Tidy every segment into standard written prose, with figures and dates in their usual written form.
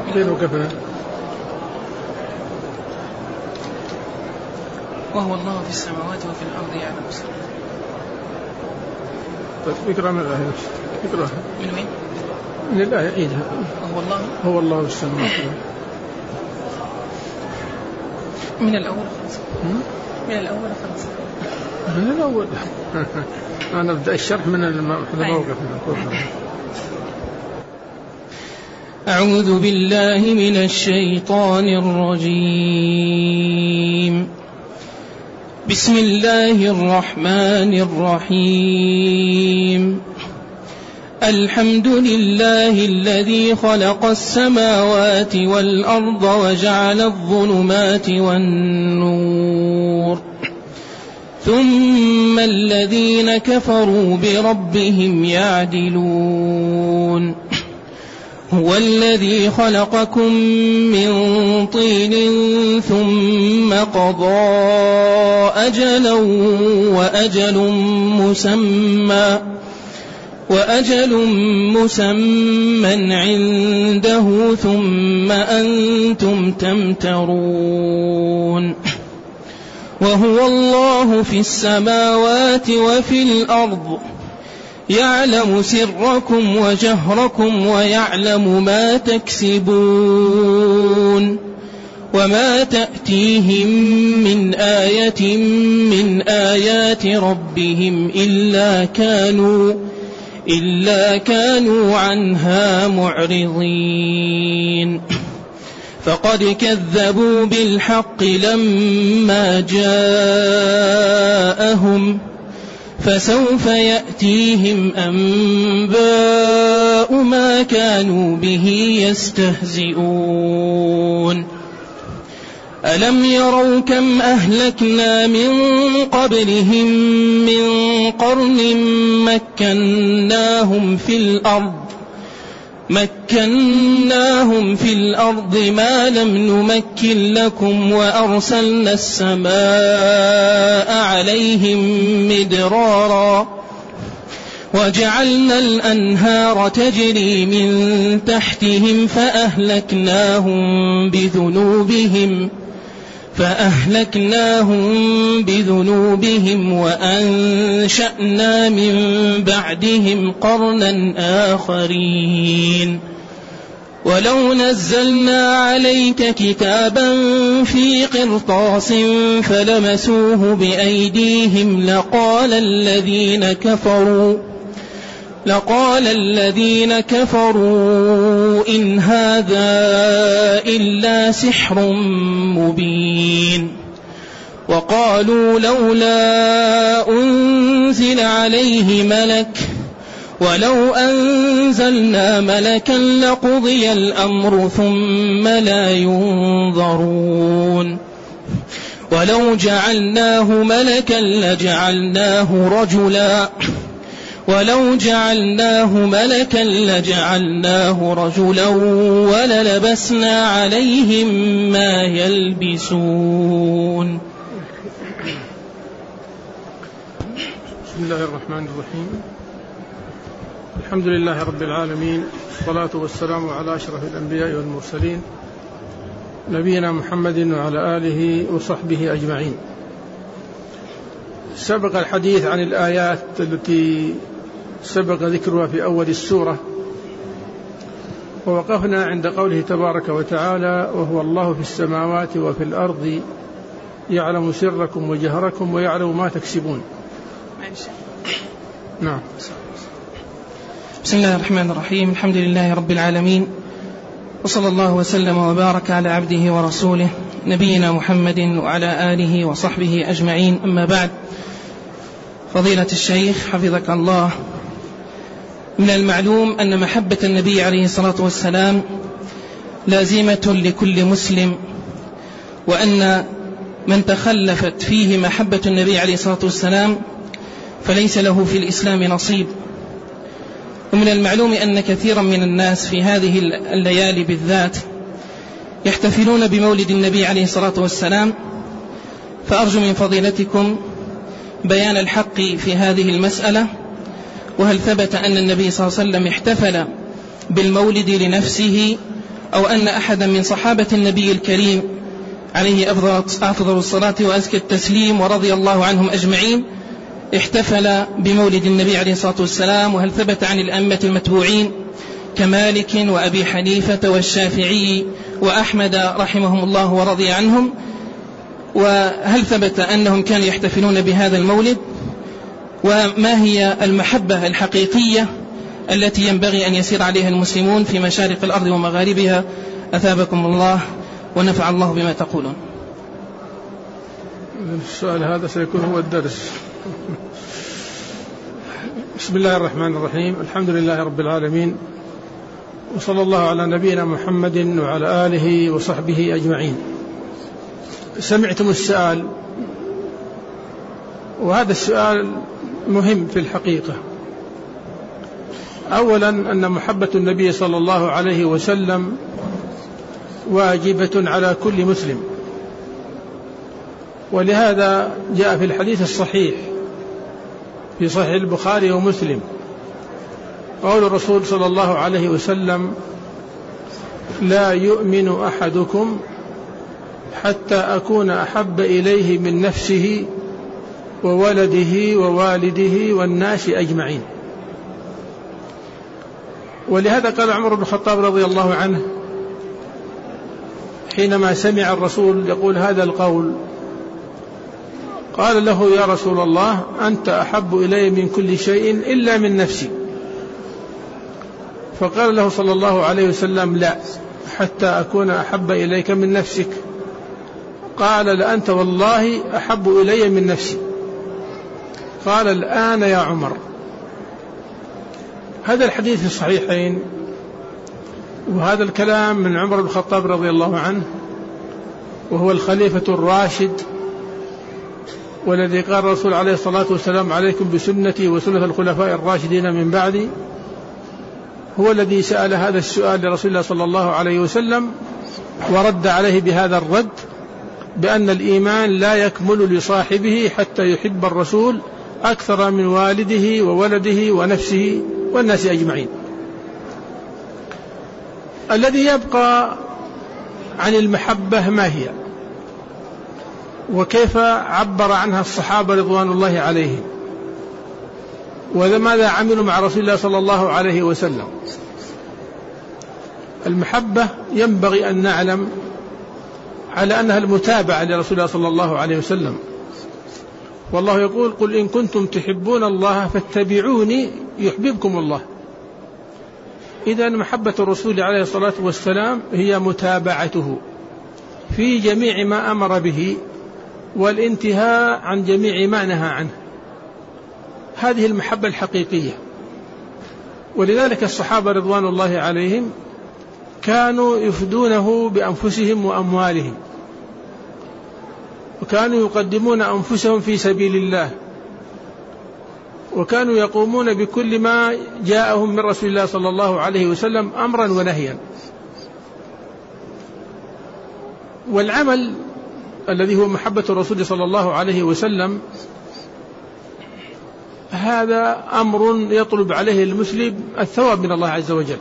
قيل وكفى. وهو الله في السماوات وفي الأرض يعلم سركم. اقرأ من الآية. اقرأ من وين؟ من الآية عيدها. هو الله في السماوات. من الأول خمسة. من الأول خمسة. من الأول. أنا أبدأ الشرح من الموقف. أعوذ بالله من الشيطان الرجيم. بسم الله الرحمن الرحيم. الحمد لله الذي خلق السماوات والأرض وجعل الظلمات والنور ثم الذين كفروا بربهم يعدلون. هو الذي خلقكم من طين ثم قضى أجلا وأجل مسمى عنده ثم أنتم تمترون. وهو الله في السماوات وفي الأرض يعلم سركم وجهركم ويعلم ما تكسبون. وما تأتيهم من آية من آيات ربهم إلا كانوا عنها معرضين. فقد كذبوا بالحق لما جاءهم فسوف يأتيهم أنباء ما كانوا به يستهزئون. ألم يروا كم أهلكنا من قبلهم من قرن مكناهم في الأرض ما لم نمكن لكم وأرسلنا السماء عليهم مدرارا وجعلنا الأنهار تجري من تحتهم فأهلكناهم بذنوبهم وأنشأنا من بعدهم قرنا آخرين. ولو نزلنا عليك كتابا في قرطاس فلمسوه بأيديهم لقال الذين كفروا إن هذا إلا سحر مبين. وقالوا لولا أنزل عليه ملك ولو أنزلنا ملكا لقضي الأمر ثم لا ينظرون. ولو جعلناه ملكا لجعلناه رجلا وللبسنا عليهم ما يلبسون. بسم الله الرحمن الرحيم. الحمد لله رب العالمين، والصلاة والسلام على أشرف الأنبياء والمرسلين نبينا محمد وعلى آله وصحبه أجمعين. سبق الحديث عن الآيات التي سبق ذكرها في أول السورة، ووقفنا عند قوله تبارك وتعالى: وهو الله في السماوات وفي الأرض يعلم سركم وجهركم ويعلم ما تكسبون. نعم. بسم الله الرحمن الرحيم. الحمد لله رب العالمين، وصلى الله وسلم وبارك على عبده ورسوله نبينا محمد وعلى آله وصحبه أجمعين. أما بعد، فضيلة الشيخ حفظك الله، من المعلوم أن محبة النبي عليه الصلاة والسلام لازمة لكل مسلم، وأن من تخلفت فيه محبة النبي عليه الصلاة والسلام فليس له في الإسلام نصيب. ومن المعلوم أن كثيرا من الناس في هذه الليالي بالذات يحتفلون بمولد النبي عليه الصلاة والسلام، فأرجو من فضيلتكم بيان الحق في هذه المسألة، وهل ثبت أن النبي صلى الله عليه وسلم احتفل بالمولد لنفسه أو أن أحدا من صحابة النبي الكريم عليه أفضل الصلاة وأزكى التسليم ورضي الله عنهم أجمعين احتفل بمولد النبي عليه الصلاة والسلام؟ وهل ثبت عن الأئمة المتبوعين كمالك وأبي حنيفة والشافعي وأحمد رحمهم الله ورضي عنهم؟ وهل ثبت أنهم كانوا يحتفلون بهذا المولد؟ وما هي المحبة الحقيقية التي ينبغي أن يسير عليها المسلمون في مشارق الأرض ومغاربها؟ أثابكم الله ونفع الله بما تقولون. السؤال هذا سيكون هو الدرس. بسم الله الرحمن الرحيم، الحمد لله رب العالمين، وصلى الله على نبينا محمد وعلى آله وصحبه أجمعين. سمعتم السؤال، وهذا السؤال مهم في الحقيقة. أولا أن محبة النبي صلى الله عليه وسلم واجبة على كل مسلم، ولهذا جاء في الحديث الصحيح في صحيح البخاري ومسلم قول الرسول صلى الله عليه وسلم: لا يؤمن أحدكم حتى أكون أحب إليه من نفسه وولده ووالده والناس أجمعين. ولهذا قال عمر بن الخطاب رضي الله عنه حينما سمع الرسول يقول هذا القول، قال له: يا رسول الله، أنت أحب إلي من كل شيء إلا من نفسي. فقال له صلى الله عليه وسلم: لا، حتى أكون أحب إليك من نفسك. قال: لأنت والله أحب إلي من نفسي. قال: الآن يا عمر. هذا الحديث في الصحيحين، وهذا الكلام من عمر بن الخطاب رضي الله عنه، وهو الخليفة الراشد، والذي قال الرسول عليه الصلاة والسلام: عليكم بسنتي وسنة الخلفاء الراشدين من بعدي. هو الذي سأل هذا السؤال لرسول الله صلى الله عليه وسلم، ورد عليه بهذا الرد، بأن الإيمان لا يكمل لصاحبه حتى يحب الرسول أكثر من والده وولده ونفسه والناس أجمعين. الذي يبقى عن المحبة ما هي، وكيف عبر عنها الصحابة رضوان الله عليهم، وماذا عملوا مع رسول الله صلى الله عليه وسلم. المحبة ينبغي أن نعلم على أنها المتابعة لرسول الله صلى الله عليه وسلم، والله يقول: قل إن كنتم تحبون الله فاتبعوني يحببكم الله. إذن محبة الرسول عليه الصلاة والسلام هي متابعته في جميع ما أمر به، والانتهاء عن جميع ما نهى عنه. هذه المحبة الحقيقية. ولذلك الصحابة رضوان الله عليهم كانوا يفدونه بأنفسهم وأموالهم، وكانوا يقدمون أنفسهم في سبيل الله، وكانوا يقومون بكل ما جاءهم من رسول الله صلى الله عليه وسلم أمرا ونهيا. والعمل الذي هو محبة الرسول صلى الله عليه وسلم هذا أمر يطلب عليه المسلم الثواب من الله عز وجل،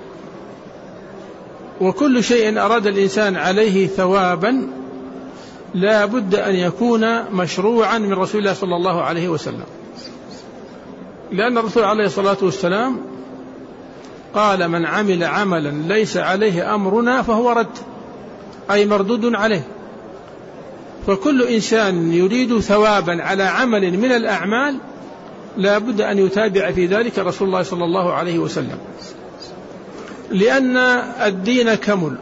وكل شيء أراد الإنسان عليه ثوابا لا بد أن يكون مشروعا من رسول الله صلى الله عليه وسلم، لأن الرسول عليه الصلاة والسلام قال: من عمل عملا ليس عليه أمرنا فهو رد، أي مردود عليه. فكل إنسان يريد ثوابا على عمل من الأعمال لا بد أن يتابع في ذلك رسول الله صلى الله عليه وسلم، لأن الدين كمل،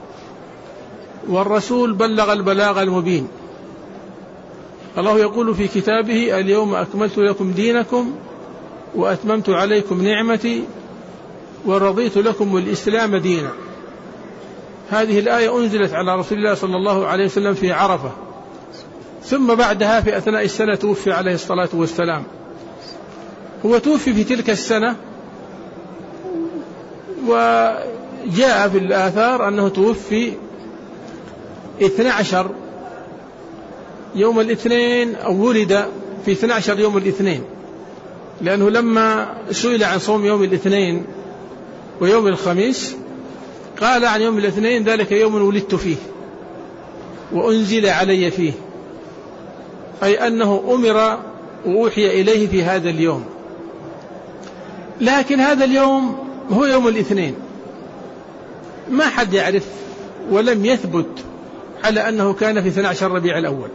والرسول بلغ البلاغ المبين. الله يقول في كتابه: اليوم أكملت لكم دينكم وأتممت عليكم نعمتي ورضيت لكم الإسلام دينا. هذه الآية أنزلت على رسول الله صلى الله عليه وسلم في عرفة، ثم بعدها في أثناء السنة توفي عليه الصلاة والسلام. هو توفي في تلك السنة، وجاء في الآثار أنه توفي 12 يوم الاثنين، أو ولد في 12 يوم الاثنين، لأنه لما سئل عن صوم يوم الاثنين ويوم الخميس قال عن يوم الاثنين ذلك يوم ولدت فيه وأنزل علي فيه، أي أنه أمر وأوحي إليه في هذا اليوم. لكن هذا اليوم هو يوم الاثنين، ما حد يعرف ولم يثبت على أنه كان في 12 ربيع الأول،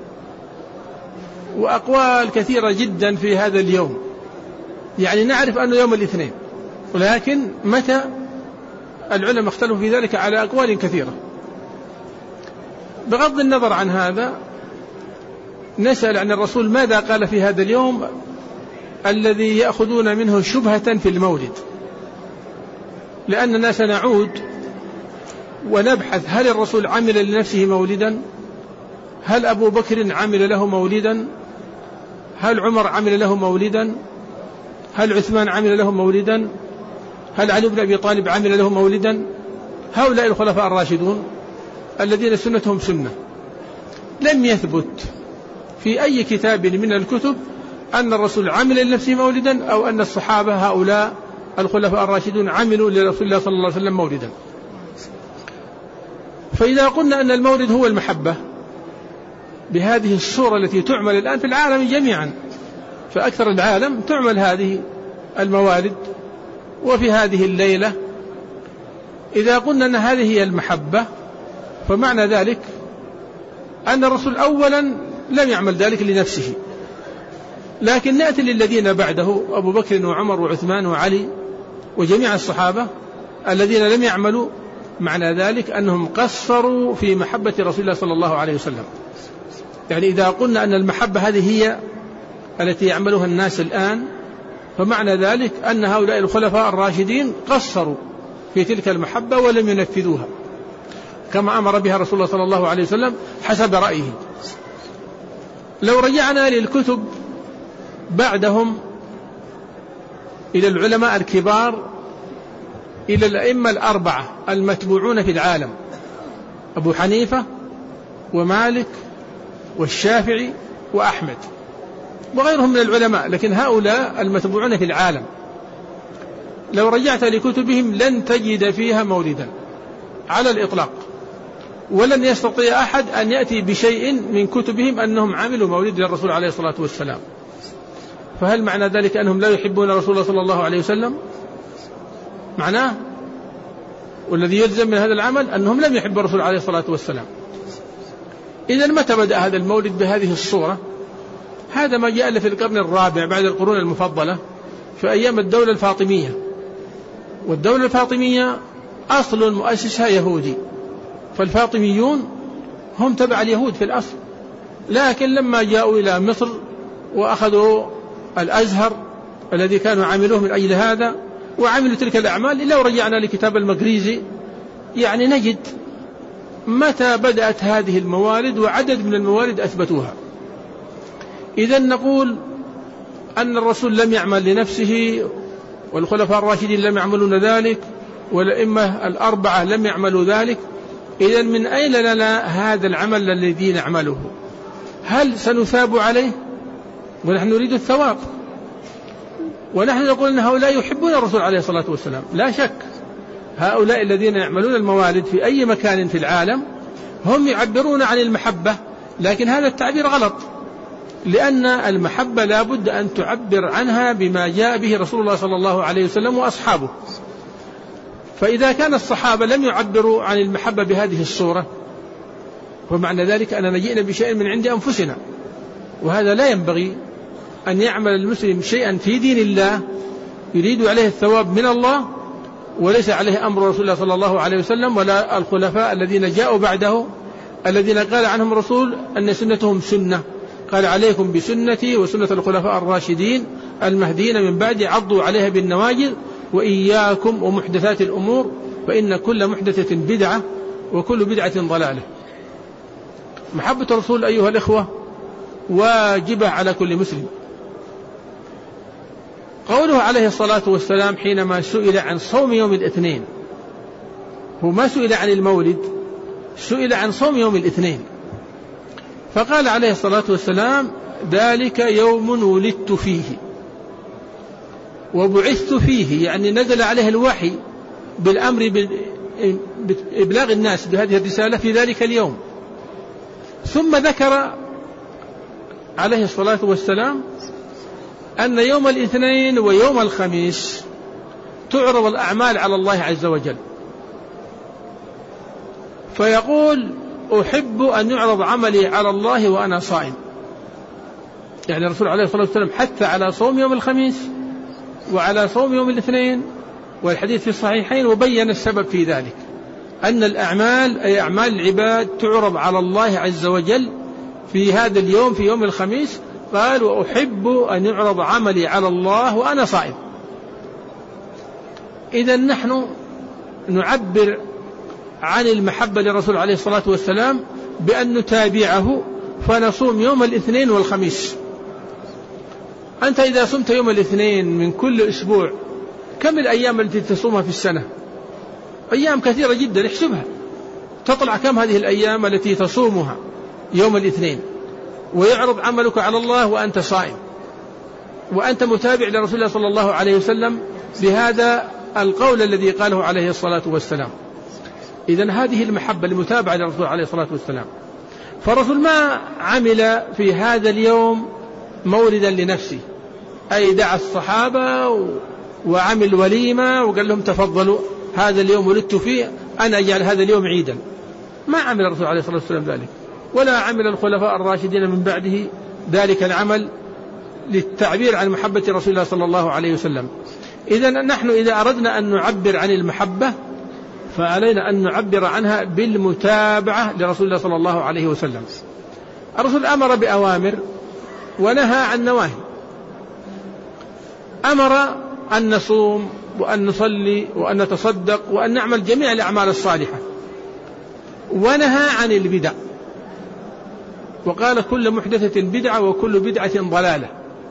وأقوال كثيرة جدا في هذا اليوم، يعني نعرف أنه يوم الاثنين، ولكن متى العلماء اختلفوا في ذلك على أقوال كثيرة. بغض النظر عن هذا نسأل عن الرسول ماذا قال في هذا اليوم الذي يأخذون منه شبهة في المولد، لأننا سنعود ونبحث هل الرسول عمل لنفسه مولدا، هل أبو بكر عمل له مولدا، هل عمر عمل له مولدا، هل عثمان عمل له مولدا، هل علي بن أبي طالب عمل له مولدا. هؤلاء الخلفاء الراشدون الذين سنتهم سنة لم يثبت في أي كتاب من الكتب أن الرسول عمل لنفسه مولدا أو أن الصحابة هؤلاء الخلفاء الراشدون عملوا لرسول الله صلى الله عليه وسلم مولدا. فإذا قلنا أن المولد هو المحبة بهذه الصورة التي تعمل الآن في العالم جميعا، فأكثر العالم تعمل هذه الموالد وفي هذه الليلة، إذا قلنا أن هذه هي المحبة فمعنى ذلك أن الرسول أولا لم يعمل ذلك لنفسه، لكن نأتي للذين بعده أبو بكر وعمر وعثمان وعلي وجميع الصحابة الذين لم يعملوا، معنى ذلك أنهم قصروا في محبة رسول الله صلى الله عليه وسلم. يعني إذا قلنا أن المحبة هذه هي التي يعملها الناس الآن فمعنى ذلك أن هؤلاء الخلفاء الراشدين قصروا في تلك المحبة ولم ينفذوها كما أمر بها رسول الله صلى الله عليه وسلم حسب رأيه. لو رجعنا للكتب بعدهم إلى العلماء الكبار، إلى الأئمة الأربعة المتبوعون في العالم، أبو حنيفة ومالك والشافعي وأحمد وغيرهم من العلماء، لكن هؤلاء المتبوعون في العالم لو رجعت لكتبهم لن تجد فيها مولدا على الإطلاق، ولن يستطيع أحد أن يأتي بشيء من كتبهم أنهم عملوا مولد للرسول عليه الصلاة والسلام. فهل معنى ذلك أنهم لا يحبون رسول الله صلى الله عليه وسلم؟ معناه والذي يلزم من هذا العمل أنهم لم يحبوا الرسول عليه الصلاة والسلام. إذن متى بدأ هذا المولد بهذه الصورة؟ هذا ما جاء في القرن الرابع بعد القرون المفضلة في أيام الدولة الفاطمية، والدولة الفاطمية أصل مؤسسها يهودي، فالفاطميون هم تبع اليهود في الأصل، لكن لما جاءوا إلى مصر وأخذوا الأزهر الذي كانوا عاملوه من أجل هذا وعملوا تلك الأعمال، لو رجعنا لكتاب المقريزي يعني نجد متى بدأت هذه الموالد وعدد من الموالد أثبتوها. إذن نقول أن الرسول لم يعمل لنفسه والخلفاء الراشدين لم يعملون ذلك والأئمة الأربعة لم يعملوا ذلك. إذن من أين لنا هذا العمل الذي نعمله؟ هل سنثاب عليه؟ ونحن نريد الثواب، ونحن نقول أن هؤلاء يحبون الرسول عليه الصلاة والسلام، لا شك هؤلاء الذين يعملون الموالد في أي مكان في العالم هم يعبرون عن المحبة، لكن هذا التعبير غلط، لأن المحبة لا بد أن تعبر عنها بما جاء به رسول الله صلى الله عليه وسلم وأصحابه. فإذا كان الصحابة لم يعبروا عن المحبة بهذه الصورة فمعنى ذلك أننا جئنا بشيء من عند أنفسنا، وهذا لا ينبغي أن يعمل المسلم شيئا في دين الله يريد عليه الثواب من الله وليس عليه أمر رسول الله صلى الله عليه وسلم ولا الخلفاء الذين جاءوا بعده الذين قال عنهم الرسول أن سنتهم سنة، قال عليكم بسنتي وسنة الخلفاء الراشدين المهديين من بعد عضوا عليها بالنواجذ وإياكم ومحدثات الأمور فإن كل محدثة بدعة وكل بدعة ضلالة. محبة الرسول أيها الإخوة واجبة على كل مسلم. قوله عليه الصلاة والسلام حينما سئل عن صوم يوم الاثنين، هو ما سئل عن المولد، سئل عن صوم يوم الاثنين، فقال عليه الصلاة والسلام ذلك يوم ولدت فيه وبعثت فيه، يعني نزل عليه الوحي بالأمر إبلاغ الناس بهذه الرسالة في ذلك اليوم. ثم ذكر عليه الصلاة والسلام أن يوم الاثنين ويوم الخميس تعرض الأعمال على الله عز وجل، فيقول أحب أن يعرض عملي على الله وأنا صائم. يعني الرسول عليه الصلاة والسلام حث على صوم يوم الخميس وعلى صوم يوم الاثنين، والحديث في الصحيحين، وبين السبب في ذلك أن الأعمال أي أعمال العباد تعرض على الله عز وجل في هذا اليوم، في يوم الخميس. قال وأحب أن يعرض عملي على الله وأنا صائم. إذا نحن نعبر عن المحبة للرسول عليه الصلاة والسلام بأن نتابعه فنصوم يوم الاثنين والخميس. أنت إذا صمت يوم الاثنين من كل أسبوع كم الأيام التي تصومها في السنة؟ أيام كثيرة جدا، احسبها، تطلع كم هذه الأيام التي تصومها يوم الاثنين، ويعرض عملك على الله وأنت صائم، وأنت متابع لرسول الله صلى الله عليه وسلم بهذا القول الذي قاله عليه الصلاة والسلام. إذن هذه المحبة المتابعة للرسول عليه الصلاة والسلام. فالرسول ما عمل في هذا اليوم مولدا لنفسه، أي دعا الصحابة وعمل وليمة وقال لهم تفضلوا هذا اليوم ولدت فيه، أنا أجعل هذا اليوم عيدا. ما عمل الرسول عليه الصلاة والسلام ذلك، ولا عمل الخلفاء الراشدين من بعده ذلك العمل للتعبير عن محبة رسول الله صلى الله عليه وسلم. إذن نحن إذا أردنا أن نعبر عن المحبة فعلينا أن نعبر عنها بالمتابعة لرسول الله صلى الله عليه وسلم. الرسول أمر بأوامر ونهى عن نواهي. أمر أن نصوم وأن نصلي وأن نتصدق وأن نعمل جميع الأعمال الصالحة، ونهى عن البدع، وقال كل محدثة بدعة وكل بدعة ضلالة.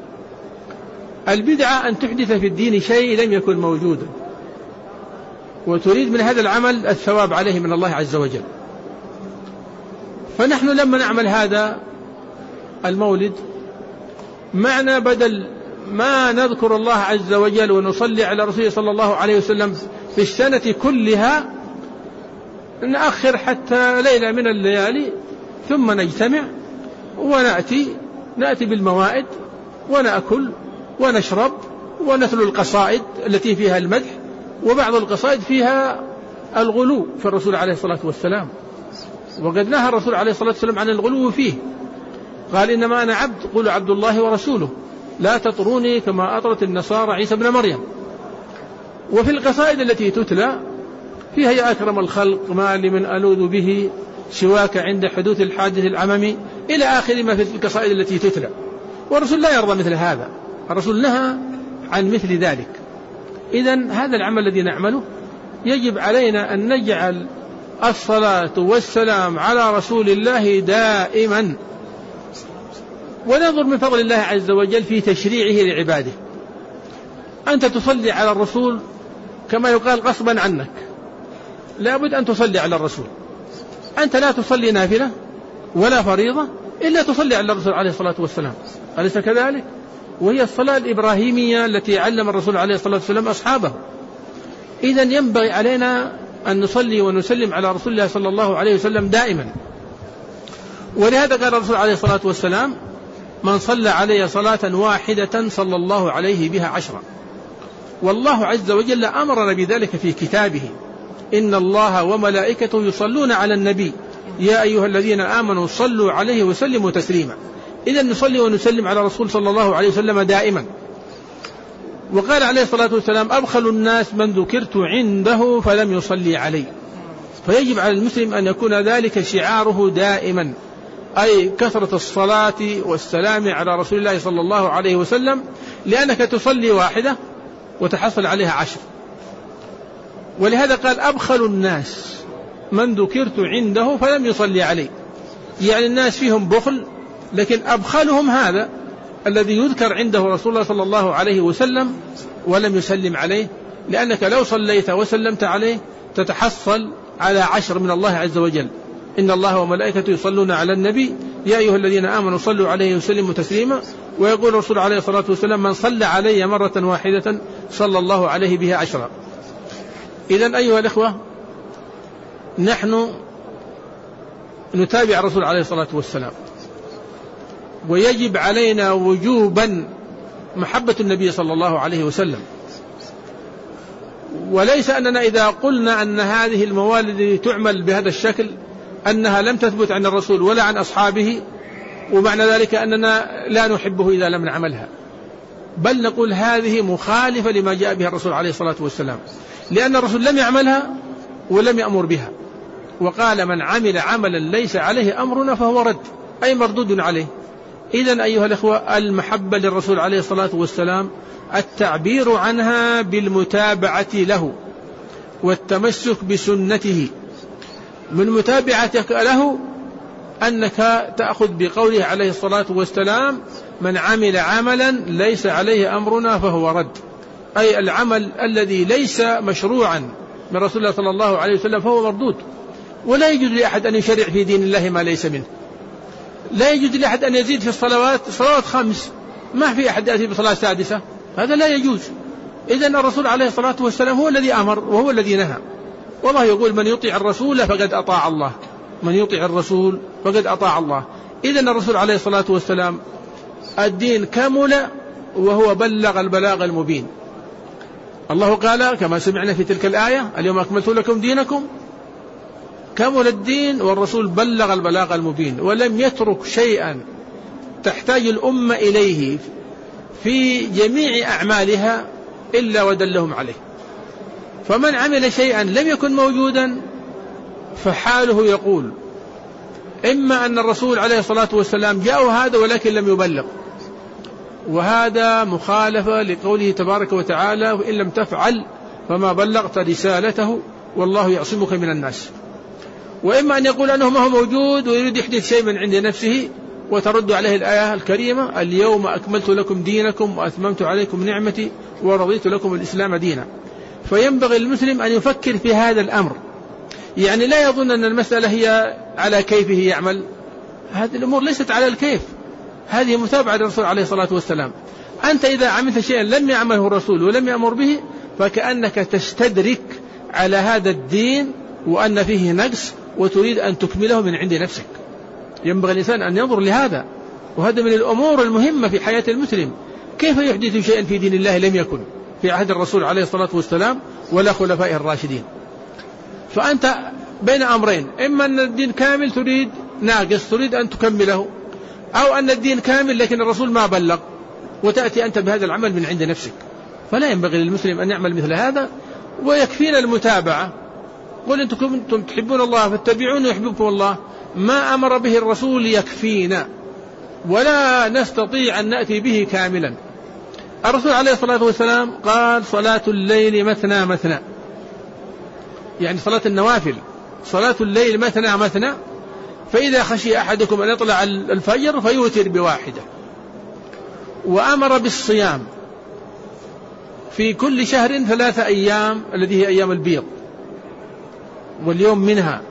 البدعة أن تحدث في الدين شيء لم يكن موجودا وتريد من هذا العمل الثواب عليه من الله عز وجل. فنحن لما نعمل هذا المولد معنا بدل ما نذكر الله عز وجل ونصلي على رسوله صلى الله عليه وسلم في السنة كلها، نأخر حتى ليلة من الليالي ثم نجتمع ونأتي بالموائد ونأكل ونشرب ونتلو القصائد التي فيها المدح، وبعض القصائد فيها الغلو في الرسول عليه الصلاة والسلام، وقد نهى الرسول عليه الصلاة والسلام عن الغلو فيه. قال إنما أنا عبد، قولوا عبد الله ورسوله، لا تطروني كما أطرت النصارى عيسى بن مريم. وفي القصائد التي تتلى فيها يا أكرم الخلق ما لمن ألوذ به سواك عند حدوث الحادث العممي إلى آخر ما في القصائد التي تتلى. والرسول لا يرضى مثل هذا، الرسول نهى عن مثل ذلك. إذن هذا العمل الذي نعمله يجب علينا أن نجعل الصلاة والسلام على رسول الله دائما، وننظر من فضل الله عز وجل في تشريعه لعباده. أنت تصلي على الرسول كما يقال غصبا عنك، لا بد أن تصلي على الرسول. أنت لا تصلي نافلة ولا فريضة إلا تصلي على الرسول عليه الصلاة والسلام، أليس كذلك؟ وهي الصلاة الإبراهيمية التي علم الرسول عليه الصلاة والسلام أصحابه. إذن ينبغي علينا أن نصلي ونسلم على رسول الله صلى الله عليه وسلم دائما. ولهذا قال الرسول عليه الصلاة والسلام من صلى علي صلاة واحدة صلى الله عليه بها 10. والله عز وجل أمرنا بذلك في كتابه، إن الله وملائكته يصلون على النبي يا أيها الذين آمنوا صلوا عليه وسلموا تسليما. إذن نصلي ونسلم على رسول صلى الله عليه وسلم دائما. وقال عليه الصلاة والسلام أبخل الناس من ذكرت عنده فلم يصلي علي. فيجب على المسلم أن يكون ذلك شعاره دائما، أي كثرة الصلاة والسلام على رسول الله صلى الله عليه وسلم، لأنك تصلي واحدة وتحصل عليها 10. ولهذا قال أبخل الناس من ذكرت عنده فلم يصلي علي، يعني الناس فيهم بخل، لكن أبخلهم هذا الذي يذكر عنده رسول الله صلى الله عليه وسلم ولم يسلم عليه، لأنك لو صليت وسلمت عليه تتحصل على 10 من الله عز وجل. إن الله وملائكته يصلون على النبي يا أيها الذين آمنوا صلوا عليه وسلموا تسليما. ويقول الرسول عليه الصلاة والسلام من صلى علي مرة واحدة صلى الله عليه بها 10. إذن أيها الإخوة نحن نتابع الرسول عليه الصلاة والسلام، ويجب علينا وجوبا محبة النبي صلى الله عليه وسلم، وليس أننا إذا قلنا أن هذه الموالد تعمل بهذا الشكل أنها لم تثبت عن الرسول ولا عن أصحابه، ومعنى ذلك أننا لا نحبه إذا لم نعملها، بل نقول هذه مخالفة لما جاء بها الرسول عليه الصلاة والسلام، لأن الرسول لم يعملها ولم يأمر بها، وقال من عمل عملا ليس عليه أمرنا فهو رد، أي مردود عليه. إذن أيها الأخوة، المحبة للرسول عليه الصلاة والسلام التعبير عنها بالمتابعة له والتمسك بسنته. من متابعتك له أنك تأخذ بقوله عليه الصلاة والسلام من عمل عملا ليس عليه أمرنا فهو رد، أي العمل الذي ليس مشروعا من رسول الله صلى الله عليه وسلم فهو مردود. ولا يجوز لأحد أن يشرع في دين الله ما ليس منه، لا يجوز لأحد أن يزيد في الصلوات 5، ما في أحد يأتي بصلاة 6، هذا لا يجوز. إذن الرسول عليه الصلاة والسلام هو الذي أمر وهو الذي نهى، والله يقول من يطيع الرسول فقد أطاع الله، من يطيع الرسول فقد أطاع الله. إذن الرسول عليه الصلاة والسلام الدين كمل وهو بلغ البلاغ المبين. الله قال كما سمعنا في تلك الآية اليوم أكملت لكم دينكم، كمل الدين والرسول بلغ البلاغ المبين، ولم يترك شيئا تحتاج الأمة إليه في جميع أعمالها إلا ودلهم عليه. فمن عمل شيئا لم يكن موجودا فحاله يقول إما أن الرسول عليه الصلاة والسلام جاء هذا ولكن لم يبلغ، وهذا مخالفة لقوله تبارك وتعالى وإن لم تفعل فما بلغت رسالته والله يعصمك من الناس، وإما أن يقول أنه ما هو موجود ويريد يحدث شيء من عند نفسه وترد عليه الآية الكريمة اليوم أكملت لكم دينكم وأتممت عليكم نعمتي ورضيت لكم الإسلام دينا. فينبغي المسلم أن يفكر في هذا الأمر، يعني لا يظن أن المسألة هي على كيفه يعمل، هذه الأمور ليست على الكيف، هذه متابعة للرسول عليه الصلاة والسلام. أنت إذا عملت شيئا لم يعمله الرسول ولم يأمر به فكأنك تستدرك على هذا الدين وأن فيه نقص وتريد أن تكمله من عند نفسك. ينبغي الإنسان أن ينظر لهذا، وهذا من الأمور المهمة في حياة المسلم. كيف يحدث شيئا في دين الله لم يكن في عهد الرسول عليه الصلاة والسلام ولا خلفائه الراشدين؟ فأنت بين أمرين، إما أن الدين كامل تريد ناقص تريد أن تكمله، أو أن الدين كامل لكن الرسول ما بلغ وتأتي أنت بهذا العمل من عند نفسك. فلا ينبغي للمسلم أن يعمل مثل هذا، ويكفينا المتابعة. قل أنتم كنتم تحبون الله فاتبعوني يحببكم الله، ما أمر به الرسول يكفينا ولا نستطيع أن نأتي به كاملا. الرسول عليه الصلاة والسلام قال صلاة الليل مثنى مثنى، يعني صلاة النوافل، صلاة الليل مثنى مثنى، فإذا خشي أحدكم أن يطلع الفجر فيوتر بواحدة. وأمر بالصيام في كل شهر 3 أيام التي هي أيام البيض واليوم منها،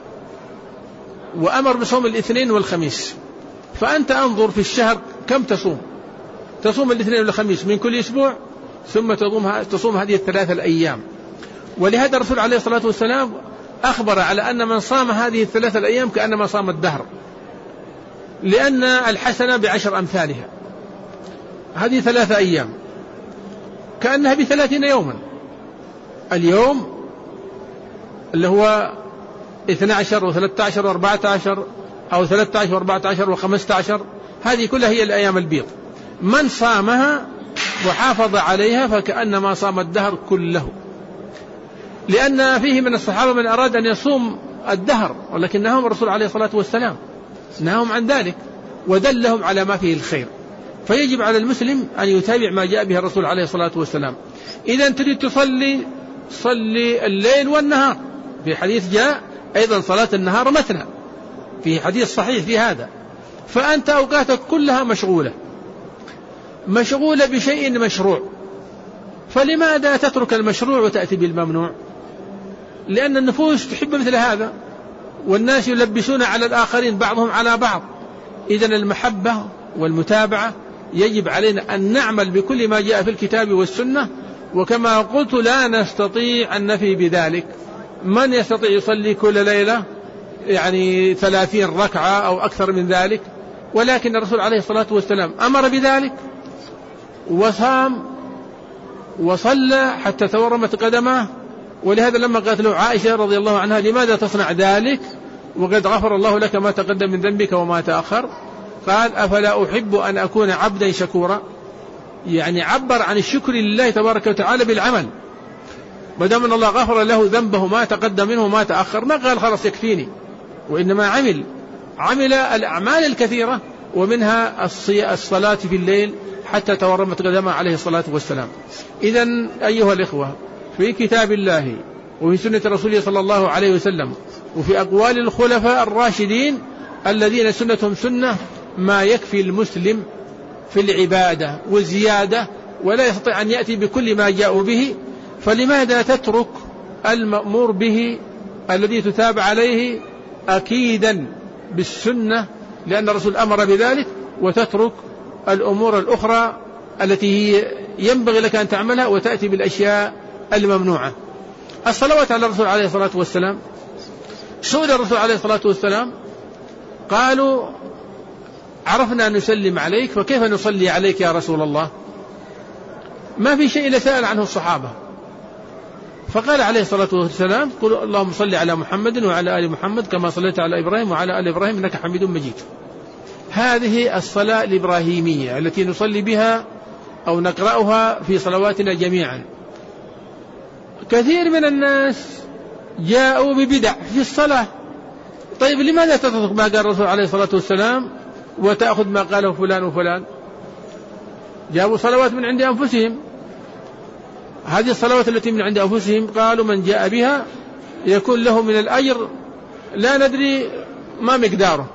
وأمر بصوم الاثنين والخميس. فأنت أنظر في الشهر كم تصوم الاثنين والخميس من كل أسبوع، ثم تصوم هذه 3 الأيام. ولهذا الرسول عليه الصلاة والسلام أخبر على أن من صام هذه 3 الأيام كأنما صام الدهر، لأن الحسنة ب10 أمثالها. هذه 3 أيام كأنها ب30 يوما. اليوم اللي هو 12 و13 و14 أو 13 و14 و15، هذه كلها هي الأيام البيض. من صامها وحافظ عليها فكأنما صام الدهر كله، لأن فيه من الصحابة من أراد أن يصوم الدهر، ولكن نهاهم الرسول عليه الصلاة والسلام، نهاهم عن ذلك ودلهم على ما فيه الخير. فيجب على المسلم أن يتابع ما جاء به الرسول عليه الصلاة والسلام. إذا تريد تصلي صلي الليل والنهار، في حديث جاء أيضا صلاة النهار مثنى، في حديث صحيح في هذا. فأنت أوقاتك كلها مشغولة بشيء مشروع، فلماذا تترك المشروع وتأتي بالممنوع؟ لأن النفوس تحب مثل هذا، والناس يلبسون على الآخرين بعضهم على بعض. إذن المحبة والمتابعة يجب علينا أن نعمل بكل ما جاء في الكتاب والسنة، وكما قلت لا نستطيع أن نفي بذلك من يستطيع يصلي كل ليلة يعني 30 ركعة أو أكثر من ذلك، ولكن الرسول عليه الصلاة والسلام أمر بذلك وصام وصلى حتى تورمت قدمه. ولهذا لما قالت له عائشة رضي الله عنها لماذا تصنع ذلك وقد غفر الله لك ما تقدم من ذنبك وما تأخر، قال أفلا أحب أن أكون عبدا شكورا، يعني عبر عن الشكر لله تبارك وتعالى بالعمل، ما دام أن الله غفر له ذنبه ما تقدم منه وما تأخر، ما قال خلاص يكفيني، وإنما عمل الأعمال الكثيرة ومنها الصلاة في الليل حتى تورمت قدمه عليه الصلاة والسلام. إذن أيها الإخوة، في كتاب الله وفي سنة رسوله صلى الله عليه وسلم وفي أقوال الخلفاء الراشدين الذين سنتهم سنة ما يكفي المسلم في العبادة والزيادة، ولا يستطيع أن يأتي بكل ما جاءوا به. فلماذا تترك المأمور به الذي تتابع عليه أكيدا بالسنة لأن الرسول أمر بذلك، وتترك الأمور الأخرى التي ينبغي لك أن تعملها وتأتي بالأشياء الممنوعة؟ الصلوات على الرسول عليه الصلاة والسلام، سئل الرسول عليه الصلاة والسلام قالوا عرفنا أن نسلم عليك فكيف نصلي عليك يا رسول الله؟ ما في شيء إلا سأل عنه الصحابة، فقال عليه الصلاة والسلام قل اللهم صل على محمد وعلى آل محمد كما صليت على إبراهيم وعلى آل إبراهيم إنك حميد مجيد. هذه الصلاة الإبراهيمية التي نصلي بها أو نقرأها في صلواتنا جميعا. كثير من الناس جاءوا ببدع في الصلاة. طيب لماذا تترك ما قال الرسول عليه الصلاة والسلام وتأخذ ما قاله فلان وفلان؟ جابوا صلوات من عند أنفسهم، هذه الصلوات التي من عند أنفسهم قالوا من جاء بها يكون له من الأجر لا ندري ما مقداره.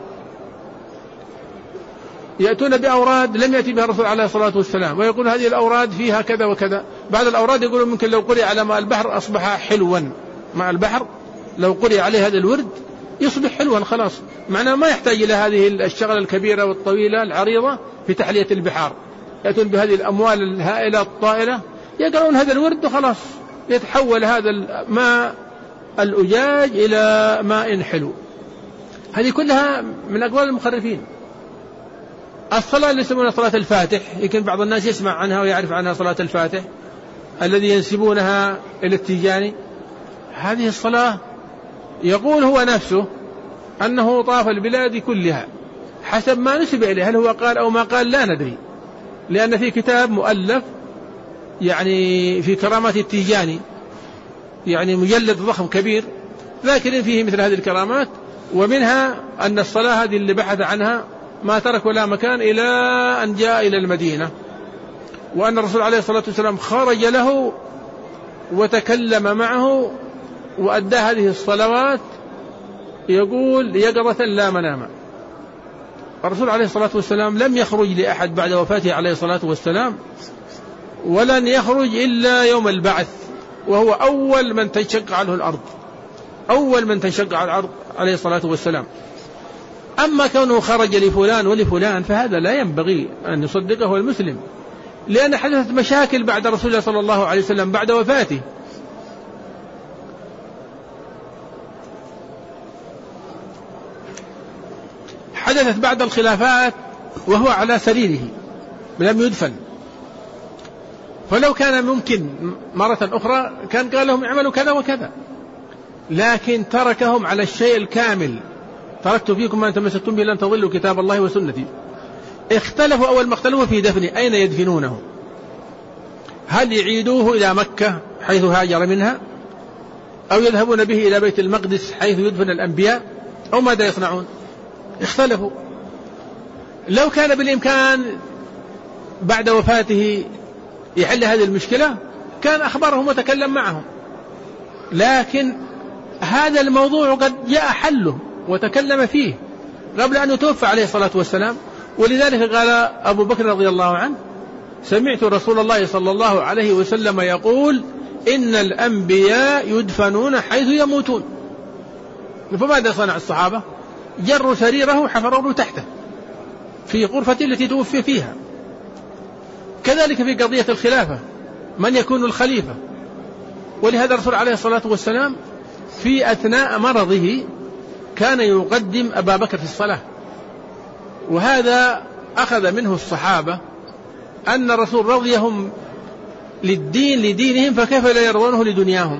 يأتون بأوراد لم يأتي بها الرسول عليه الصلاة والسلام ويقول هذه الأوراد فيها كذا وكذا. بعض الأوراد يقولون ممكن لو قرئ على ماء البحر أصبح حلوا، ماء البحر لو قرئ عليه هذا الورد يصبح حلوا خلاص، معناه ما يحتاج إلى هذه الشغلة الكبيرة والطويلة العريضة في تحلية البحار. يأتون بهذه الأموال الهائلة الطائلة يقرؤون هذا الورد وخلاص يتحول هذا الماء الأجاج إلى ماء حلو. هذه كلها من أقوال المخرفين. الصلاة اللي يسمونها صلاة الفاتح، يمكن بعض الناس يسمع عنها ويعرف عنها صلاة الفاتح الذي ينسبونها إلى التيجاني. هذه الصلاة يقول هو نفسه أنه طاف البلاد كلها حسب ما نسب إليه، هل هو قال أو ما قال لا ندري، لأن في كتاب مؤلف يعني في كرامات التيجاني، يعني مجلد ضخم كبير ذاكرين فيه مثل هذه الكرامات، ومنها أن الصلاة هذه اللي بحث عنها ما ترك ولا مكان إلى أن جاء إلى المدينة، وأن الرسول عليه الصلاة والسلام خرج له وتكلم معه وأدى هذه الصلوات يقول يقظة لا مناما. الرسول عليه الصلاة والسلام لم يخرج لأحد بعد وفاته عليه الصلاة والسلام، ولن يخرج إلا يوم البعث، وهو أول من تنشق عنه الأرض، أول من تنشق على الأرض عليه الصلاة والسلام. أما كونه خرج لفلان ولفلان فهذا لا ينبغي أن يصدقه المسلم، لأن حدثت مشاكل بعد رسول الله صلى الله عليه وسلم بعد وفاته. حدثت بعد الخلافات وهو على سريره لم يدفن، فلو كان ممكن مرة أخرى كان قال لهم اعملوا كذا وكذا، لكن تركهم على الشيء الكامل. تركت فيكم ما تمسكتم به لن تضلوا كتاب الله وسنتي. اختلفوا أول ما اختلفوا في دفنه، أين يدفنونه؟ هل يعيدوه إلى مكة حيث هاجر منها، أو يذهبون به إلى بيت المقدس حيث يدفن الأنبياء، أو ماذا يصنعون؟ اختلفوا. لو كان بالإمكان بعد وفاته يحل هذه المشكلة كان أخبرهم وتكلم معهم، لكن هذا الموضوع قد جاء حله وتكلم فيه قبل أن يتوفى عليه الصلاة والسلام. ولذلك قال أبو بكر رضي الله عنه سمعت رسول الله صلى الله عليه وسلم يقول إن الأنبياء يدفنون حيث يموتون. فماذا صنع الصحابة؟ جروا سريره حفروا تحته في غرفة التي توفي فيها. كذلك في قضية الخلافة من يكون الخليفة، ولهذا الرسول عليه الصلاة والسلام في أثناء مرضه كان يقدم أبا بكر في الصلاة، وهذا أخذ منه الصحابة أن الرسول رضيهم لدينهم، فكيف لا يرضونه لدنياهم؟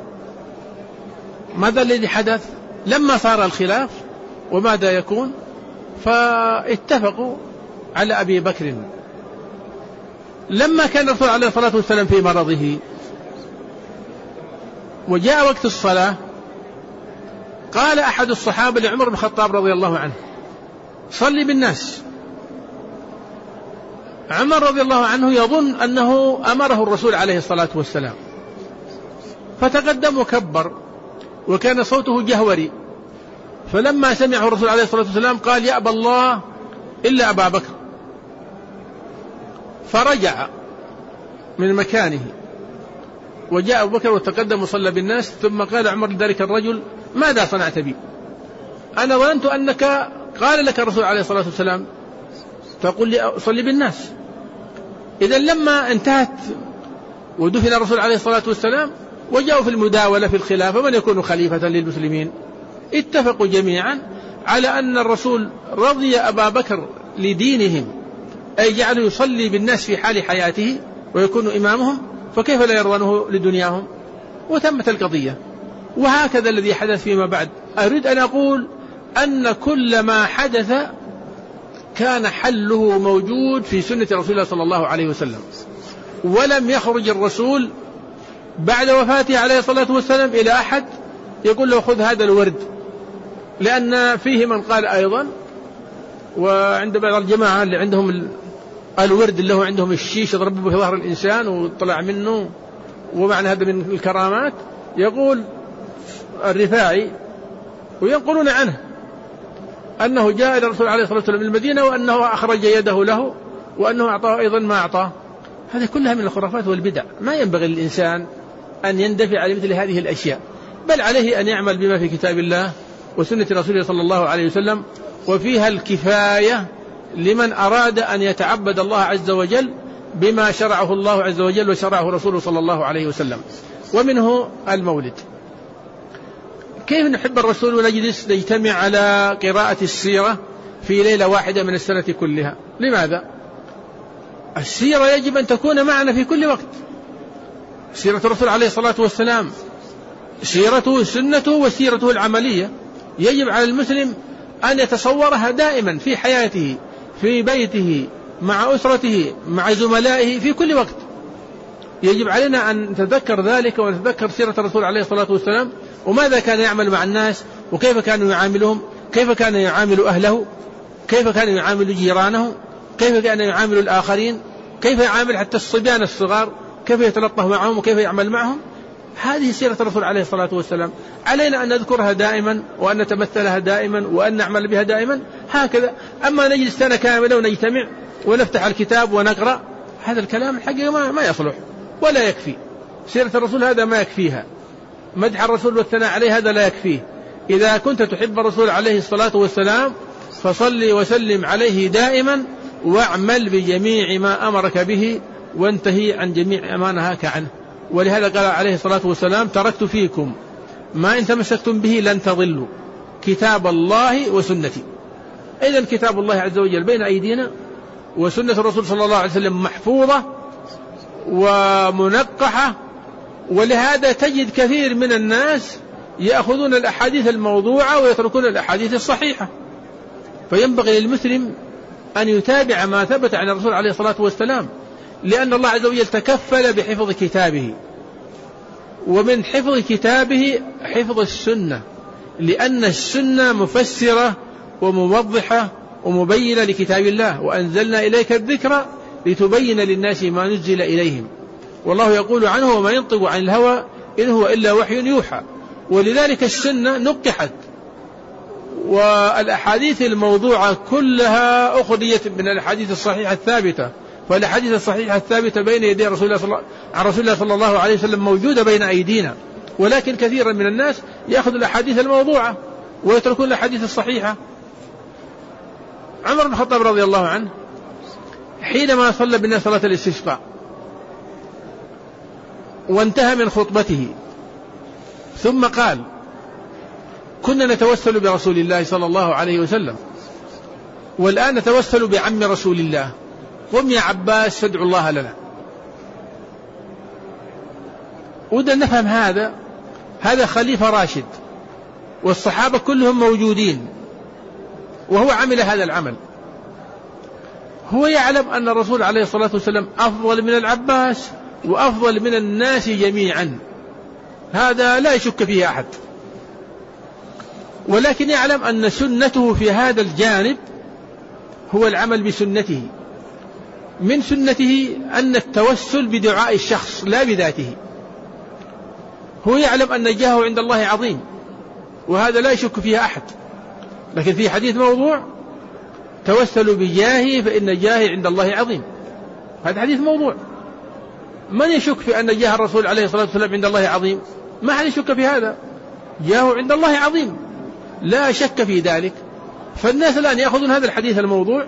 ماذا الذي حدث لما صار الخلاف وماذا يكون؟ فاتفقوا على أبي بكر. لما كان الرسول عليه الصلاة والسلام في مرضه وجاء وقت الصلاة، قال أحد الصحابة لعمر بن الخطاب رضي الله عنه: صلي بالناس. عمر رضي الله عنه يظن أنه أمره الرسول عليه الصلاة والسلام، فتقدم وكبر، وكان صوته جهوري، فلما سمعه الرسول عليه الصلاة والسلام قال: يأبى الله إلا أبا بكر. فرجع من مكانه وجاء أبو بكر وتقدم وصلى بالناس، ثم قال عمر لذلك الرجل: ماذا صنعت بي؟ أنا ظننت أنك قال لك الرسول عليه الصلاة والسلام تقول لي صلي بالناس. إذا لما انتهت ودفن الرسول عليه الصلاة والسلام وجاءوا في المداولة في الخلافة من يكون خليفة للمسلمين، اتفقوا جميعا على أن الرسول رضي أبا بكر لدينهم، أي جعله يصلي بالناس في حال حياته ويكون إمامهم، فكيف لا يرضونه لدنياهم؟ وتمت القضية. وهكذا الذي حدث فيما بعد. أريد أن أقول أن كل ما حدث كان حله موجود في سنة رسول الله صلى الله عليه وسلم، ولم يخرج الرسول بعد وفاته عليه الصلاة والسلام إلى أحد يقول له خذ هذا الورد، لأن فيه من قال أيضا، وعند بعض الجماعة اللي عندهم الورد اللي هو عندهم الشيش يضرب به ظهر الإنسان وطلع منه، ومعنى هذا من الكرامات، يقول الرفاعي وينقلون عنه أنه جاء إلى الرسول عليه الصلاة والسلام من المدينة وأنه أخرج يده له وأنه أعطاه أيضا ما أعطاه. هذه كلها من الخرافات والبدع. ما ينبغي للإنسان أن يندفع على مثل هذه الأشياء، بل عليه أن يعمل بما في كتاب الله وسنة رسوله صلى الله عليه وسلم، وفيها الكفاية لمن أراد أن يتعبد الله عز وجل بما شرعه الله عز وجل وشرعه رسوله صلى الله عليه وسلم. ومنه المولد. كيف نحب الرسول ونجلس نجتمع على قراءة السيرة في ليلة واحدة من السنة كلها؟ لماذا؟ السيرة يجب أن تكون معنا في كل وقت. سيرة الرسول عليه الصلاة والسلام سيرته سنته وسيرته العملية، يجب على المسلم أن يتصورها دائما في حياته، في بيته، مع أسرته، مع زملائه، في كل وقت. يجب علينا أن نتذكر ذلك ونتذكر سيرة الرسول عليه الصلاة والسلام، وماذا كان يعمل مع الناس، وكيف كانوا يعاملهم، كيف كان يعامل أهله، كيف كان يعامل جيرانه، كيف كان يعامل الآخرين، كيف يعامل حتى الصبيان الصغار، كيف يتلطف معهم وكيف يعمل معهم. هذه سيرة الرسول عليه الصلاة والسلام، علينا أن نذكرها دائما وأن نتمثلها دائما وأن نعمل بها دائما هكذا. أما نجلس سنة كاملة ونجتمع ونفتح الكتاب ونقرأ، هذا الكلام الحقيقة ما يصلح ولا يكفي. سيرة الرسول هذا ما يكفيها، مدح الرسول والثناء عليه هذا لا يكفيه. إذا كنت تحب الرسول عليه الصلاة والسلام فصل وسلم عليه دائما، واعمل بجميع ما أمرك به، وانتهي عن جميع ما نهاك عنه. ولهذا قال عليه الصلاة والسلام: تركت فيكم ما إن تمسكتم به لن تضلوا، كتاب الله وسنتي. إذن كتاب الله عز وجل بين أيدينا، وسنة الرسول صلى الله عليه وسلم محفوظة ومنقحة. ولهذا تجد كثير من الناس يأخذون الأحاديث الموضوعة ويتركون الأحاديث الصحيحة. فينبغي للمسلم أن يتابع ما ثبت عن الرسول عليه الصلاة والسلام، لأن الله عز وجل تكفل بحفظ كتابه، ومن حفظ كتابه حفظ السنة، لأن السنة مفسرة وموضحة ومبينة لكتاب الله. وأنزلنا إليك الذكر لتبين للناس ما نزل إليهم، والله يقول عنه: وما ينطق عن الهوى إن هو إلا وحي يوحى. ولذلك السنة نقحت، والأحاديث الموضوعة كلها أخذت من الأحاديث الصحيحة الثابتة. فالأحاديث الصحيحة الثابتة بين يدي رسول الله صلى الله عليه وسلم موجودة بين أيدينا، ولكن كثيرا من الناس يأخذ الأحاديث الموضوعة ويتركون الأحاديث الصحيحة. عمر بن الخطاب رضي الله عنه حينما صلى بالناس صلاة الاستسقاء وانتهى من خطبته، ثم قال: كنا نتوسل برسول الله صلى الله عليه وسلم، والآن نتوسل بعم رسول الله وام يا عباس فادعوا الله لنا. ودنا نفهم هذا خليفة راشد والصحابة كلهم موجودين، وهو عمل هذا العمل. هو يعلم أن الرسول عليه الصلاة والسلام أفضل من العباس وأفضل من الناس جميعا، هذا لا يشك فيه أحد، ولكن يعلم أن سنته في هذا الجانب هو العمل بسنته. من سنته أن التوسل بدعاء الشخص لا بذاته. هو يعلم أن جاهه عند الله عظيم، وهذا لا يشك فيها أحد، لكن في حديث موضوع توسلوا بجاهي فإن جاهي عند الله عظيم، هذا حديث موضوع. من يشك في أن جاه الرسول عليه الصلاة والسلام عند الله عظيم؟ ما حد يشك في هذا، جاهه عند الله عظيم لا شك في ذلك. فالناس الآن يأخذون هذا الحديث الموضوع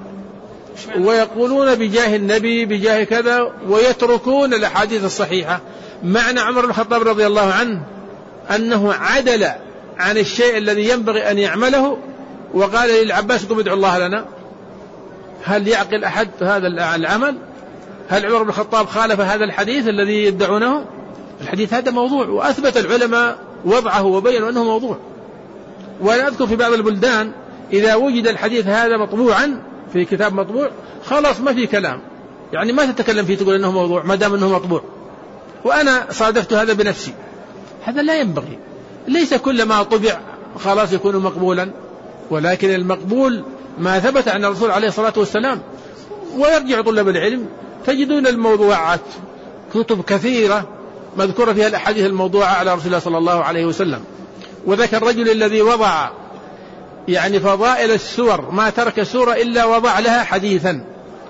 ويقولون بجاه النبي بجاه كذا، ويتركون الأحاديث الصحيحة. معنى عمر بن الخطاب رضي الله عنه أنه عدل عن الشيء الذي ينبغي أن يعمله وقال للعباس قم ادعو الله لنا. هل يعقل أحد هذا العمل؟ هل عمر بن الخطاب خالف هذا الحديث الذي يدعونه؟ الحديث هذا موضوع، وأثبت العلماء وضعه وبينوا أنه موضوع. وأنا أذكر في بعض البلدان إذا وجد الحديث هذا مطبوعا في كتاب مطبوع خلاص ما في كلام، يعني ما تتكلم فيه تقول أنه موضوع ما دام أنه مطبوع. وأنا صادفت هذا بنفسي، هذا لا ينبغي. ليس كل ما طبع خلاص يكون مقبولا، ولكن المقبول ما ثبت عن الرسول عليه الصلاة والسلام. ويرجع طلاب العلم تجدون الموضوعات كتب كثيرة مذكورة فيها الأحاديث الموضوعة على رسول الله صلى الله عليه وسلم. وذاك الرجل الذي وضع يعني فضائل السور ما ترك سورة إلا وضع لها حديثا،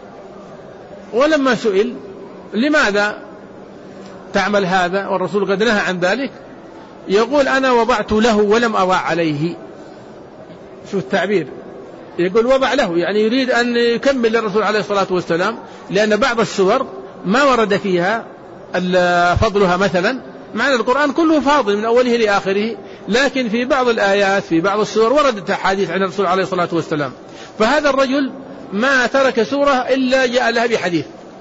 ولما سئل لماذا تعمل هذا والرسول قد نهى عن ذلك، يقول أنا وضعت له ولم أضع عليه. شو التعبير؟ يقول وضع له، يعني يريد أن يكمل للرسول عليه الصلاة والسلام، لأن بعض السور ما ورد فيها فضلها مثلا، معنى القرآن كله فاضل من أوله لآخره، لكن في بعض الآيات في بعض السور وردت أحاديث عن الرسول عليه الصلاة والسلام. فهذا الرجل ما ترك سورة إلا جاء لها بحديث.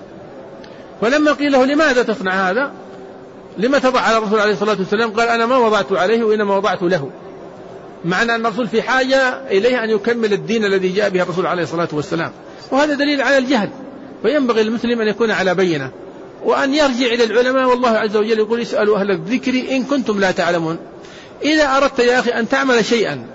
فلما قيل له لماذا تصنع هذا، لما تضع على الرسول عليه الصلاة والسلام، قال أنا ما وضعت عليه وإنما وضعت له. معنى أن الرسول في حاجة إليه أن يكمل الدين الذي جاء به الرسول عليه الصلاة والسلام، وهذا دليل على الجهل. فينبغي المسلم أن يكون على بينة وأن يرجع إلى العلماء، والله عز وجل يقول اسألوا أهل الذكر إن كنتم لا تعلمون. إذا أردت يا أخي أن تعمل شيئا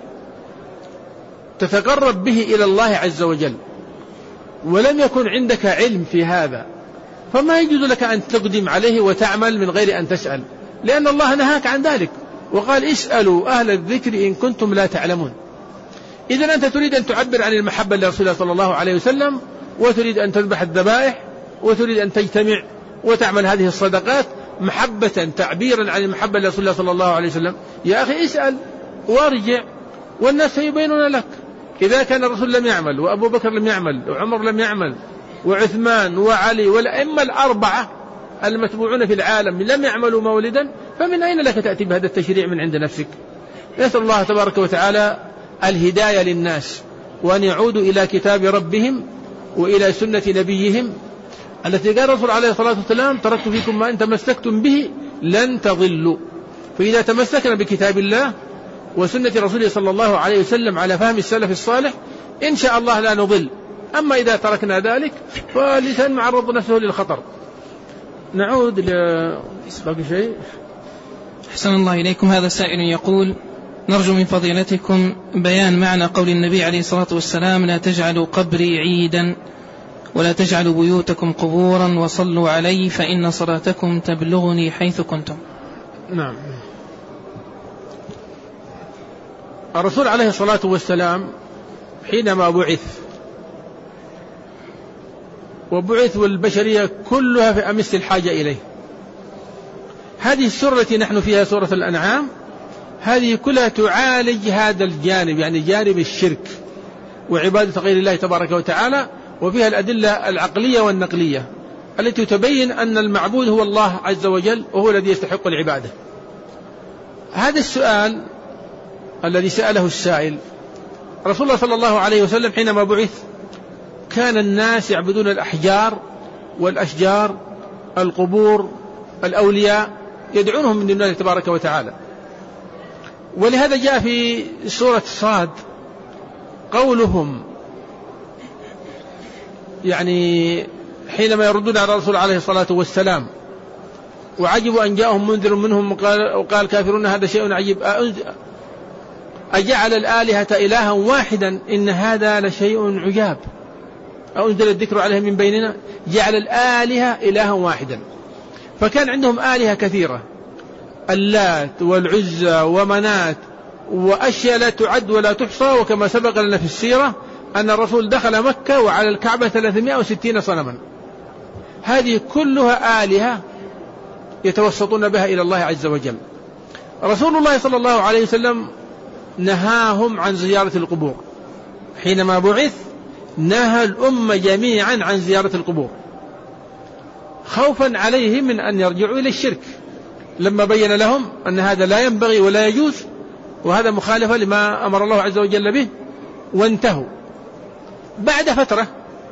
تتقرب به إلى الله عز وجل ولم يكن عندك علم في هذا، فما يجوز لك أن تقدم عليه وتعمل من غير أن تسأل، لأن الله نهاك عن ذلك وقال اسألوا أهل الذكر إن كنتم لا تعلمون. إذن أنت تريد أن تعبر عن المحبة لرسول الله صلى الله عليه وسلم، وتريد أن تذبح الذبائح، وتريد أن تجتمع وتعمل هذه الصدقات محبة تعبيرا عن المحبة لرسول الله صلى الله عليه وسلم. يا أخي اسأل وارجع والناس سيبينون لك. إذا كان الرسول لم يعمل وأبو بكر لم يعمل وعمر لم يعمل وعثمان وعلي والأئمة الأربعة المتبوعون في العالم لم يعملوا مولدا، فمن أين لك تأتي بهذا التشريع من عند نفسك؟ نسأل الله تبارك وتعالى الهداية للناس، وأن يعودوا إلى كتاب ربهم وإلى سنة نبيهم التي قال الرسول عليه الصلاة والسلام تركت فيكم ما إن تمسكتم به لن تضلوا. فإذا تمسكنا بكتاب الله وسنة رسوله صلى الله عليه وسلم على فهم السلف الصالح إن شاء الله لا نضل. أما إذا تركنا ذلك فالإنسان معرض نفسه للخطر. نعود باقي شيء. أحسن الله إليكم. هذا سائل يقول نرجو من فضيلتكم بيان معنى قول النبي عليه الصلاة والسلام لا تجعلوا قبري عيدا ولا تجعلوا بيوتكم قبورا وصلوا علي فإن صلاتكم تبلغني حيث كنتم. نعم. الرسول عليه الصلاة والسلام حينما بعث والبشرية كلها في أمس الحاجة إليه. هذه السورة التي نحن فيها سورة الأنعام هذه كلها تعالج هذا الجانب، يعني جانب الشرك وعبادة غير الله تبارك وتعالى، وفيها الأدلة العقلية والنقلية التي تبين أن المعبود هو الله عز وجل وهو الذي يستحق العبادة. هذا السؤال الذي سأله السائل. رسول الله صلى الله عليه وسلم حينما بعث كان الناس يعبدون الأحجار والأشجار، القبور، الأولياء، يدعونهم من دون الله تبارك وتعالى. ولهذا جاء في سورة صاد قولهم يعني حينما يردون على الرسول عليه الصلاة والسلام: وعجبوا أن جاءهم منذر منهم وقال كافرون هذا شيء عجيب أجعل الآلهة إلها واحدا إن هذا لشيء عجاب أنزل الذكر عليه من بيننا. جعل الآلهة إلها واحدا، فكان عندهم آلهة كثيرة، اللات والعزى ومنات وأشياء لا تعد ولا تحصى. وكما سبق لنا في السيرة أن الرسول دخل مكة وعلى الكعبة 360 صنما، هذه كلها آلهة يتوسطون بها إلى الله عز وجل. رسول الله صلى الله عليه وسلم نهاهم عن زيارة القبور، حينما بعث نهى الأمة جميعا عن زيارة القبور خوفا عليهم من أن يرجعوا إلى الشرك، لما بين لهم أن هذا لا ينبغي ولا يجوز وهذا مخالفة لما أمر الله عز وجل به، وانتهوا. بعد فترة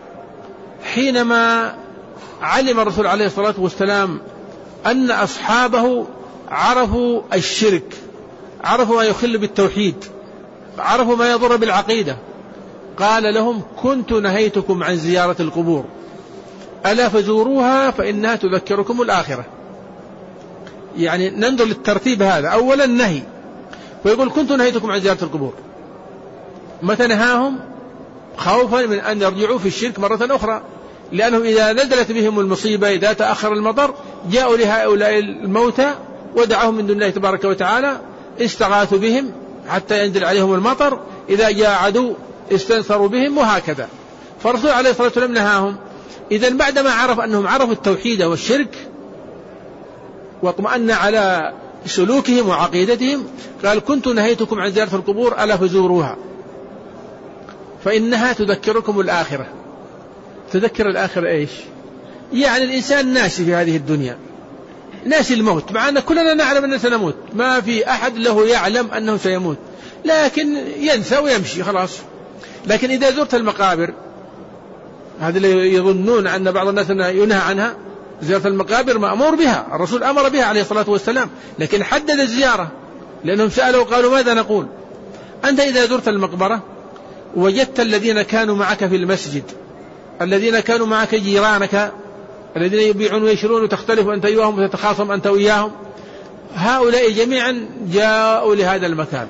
حينما علم الرسول عليه الصلاة والسلام أن أصحابه عرفوا الشرك، عرفوا ما يخل بالتوحيد، عرفوا ما يضر بالعقيدة، قال لهم: كنت نهيتكم عن زيارة القبور ألا فزوروها فإنها تذكركم الآخرة. يعني ننظر للترتيب هذا، أولا النهي، ويقول كنت نهيتكم عن زيارة القبور. متى نهاهم؟ خوفا من أن يرجعوا في الشرك مرة أخرى، لأنهم إذا نزلت بهم المصيبة، إذا تأخر المطر، جاءوا لهؤلاء الموتى ودعوهم من دون الله تبارك وتعالى، استغاثوا بهم حتى ينزل عليهم المطر، إذا جاء عدو استنصروا بهم، وهكذا. فالرسول عليه الصلاة والسلام نهاهم. إذن بعدما عرف أنهم عرفوا التوحيد والشرك واطمأن على سلوكهم وعقيدتهم، قال: كنت نهيتكم عن زيارة القبور ألا فزوروها فإنها تذكركم الآخرة. تذكر الآخرة إيش؟ يعني الإنسان ناسي في هذه الدنيا، ناسي الموت، مع أن كلنا نعلم أننا سنموت، ما في أحد له يعلم أنه سيموت، لكن ينسى ويمشي خلاص. لكن إذا زرت المقابر، هذا اللي يظنون أن بعض الناس ينهى عنها، زيارة المقابر مأمور بها، الرسول أمر بها عليه الصلاة والسلام، لكن حدد الزيارة، لأنهم سألوا وقالوا: ماذا نقول؟ أنت إذا زرت المقبرة وجدت الذين كانوا معك في المسجد، الذين كانوا معك جيرانك، الذين يبيعون ويشرون وتختلف أنت وياهم وتتخاصم أنت وياهم، هؤلاء جميعا جاءوا لهذا المكان.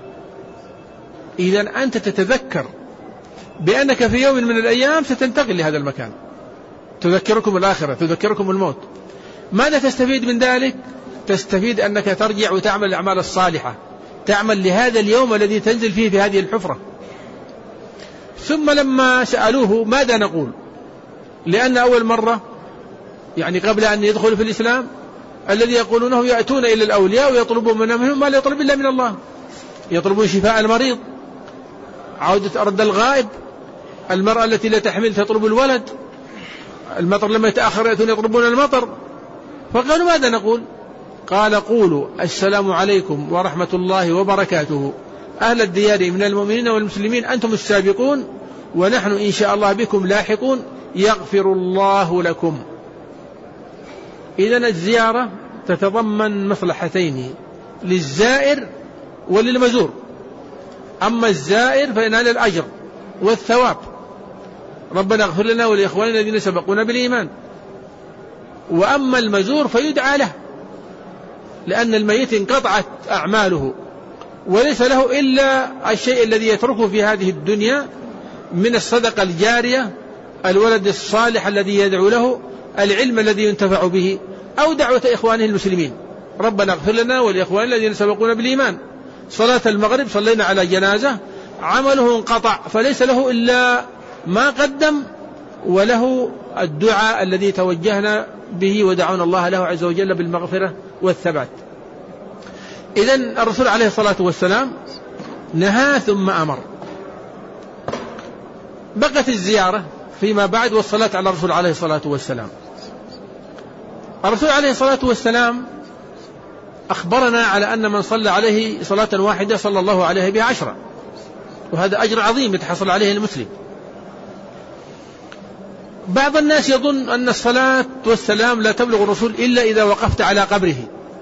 إذن أنت تتذكر بأنك في يوم من الأيام ستنتقل لهذا المكان، تذكركم الآخرة، تذكركم الموت. ماذا تستفيد من ذلك؟ تستفيد أنك ترجع وتعمل الأعمال الصالحة، تعمل لهذا اليوم الذي تنزل فيه في هذه الحفرة. ثم لما سألوه ماذا نقول، لأن أول مرة يعني قبل أن يدخلوا في الإسلام الذي يقولونه يأتون إلى الأولياء ويطلبون منهم ما لا يطلب إلا من الله، يطلبون شفاء المريض، عودة أرض الغائب، المرأة التي لا تحمل تطلب الولد، المطر لما يتأخر يأتون يطلبون المطر. فقالوا ماذا نقول؟ قال: قولوا السلام عليكم ورحمة الله وبركاته أهل الديار من المؤمنين والمسلمين، أنتم السابقون ونحن إن شاء الله بكم لاحقون، يغفر الله لكم. إذن الزيارة تتضمن مصلحتين، للزائر وللمزور. أما الزائر فينال الأجر والثواب، ربنا اغفر لنا ولإخواننا الذين سبقونا بالإيمان. وأما المزور فيدعى له، لأن الميت انقطعت أعماله وليس له إلا الشيء الذي يتركه في هذه الدنيا من الصدقة الجارية، الولد الصالح الذي يدعو له، العلم الذي ينتفع به، أو دعوة إخوانه المسلمين، ربنا اغفر لنا ولإخواننا الذين سبقونا بالإيمان. صلاة المغرب صلينا على جنازة، عمله انقطع، فليس له إلا ما قدم، وله الدعاء الذي توجهنا به ودعونا الله له عز وجل بالمغفرة والثبات. إذن الرسول عليه الصلاة والسلام نهى ثم أمر. بقت الزيارة فيما بعد والصلاة على الرسول عليه الصلاة والسلام. الرسول عليه الصلاة والسلام أخبرنا على أن من صلى عليه صلاة واحدة صلى الله عليه بها 10، وهذا أجر عظيم يتحصل عليه المسلم. بعض الناس يظن أن الصلاة والسلام لا تبلغ الرسول إلا إذا وقفت على قبره،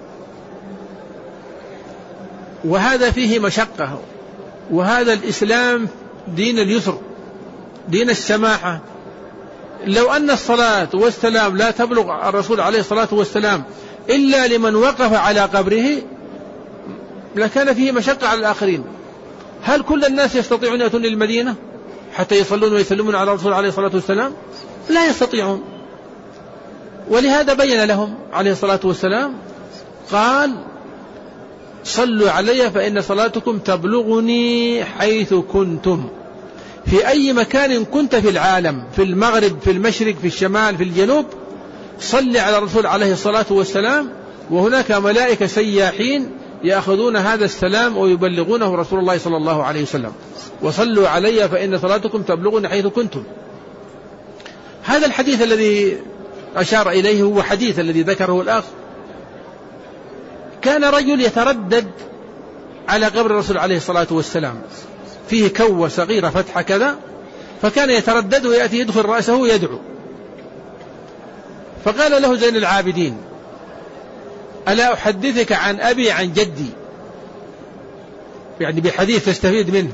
وهذا فيه مشقة، وهذا الإسلام دين اليسر دين السماحة. لو أن الصلاة والسلام لا تبلغ الرسول عليه الصلاة والسلام إلا لمن وقف على قبره لكان فيه مشقة على الآخرين. هل كل الناس يستطيعون يأتون للمدينة حتى يصلون ويسلمون على الرسول عليه الصلاة والسلام؟ لا يستطيعون. ولهذا بين لهم عليه الصلاة والسلام قال صلوا علي فإن صلاتكم تبلغني حيث كنتم، في أي مكان كنت في العالم، في المغرب، في المشرق، في الشمال، في الجنوب، صل على الرسول عليه الصلاة والسلام، وهناك ملائكة سياحين يأخذون هذا السلام ويبلغونه رسول الله صلى الله عليه وسلم. وصلوا علي فإن صلاتكم تبلغني حيث كنتم. هذا الحديث الذي أشار إليه هو حديث الذي ذكره الأخ. كان رجل يتردد على قبر الرسول عليه الصلاة والسلام، فيه كوة صغيرة فتحة كذا، فكان يتردد ويأتي يدخل رأسه ويدعو. فقال له زين العابدين ألا أحدثك عن أبي عن جدي، يعني بحديث تستفيد منه.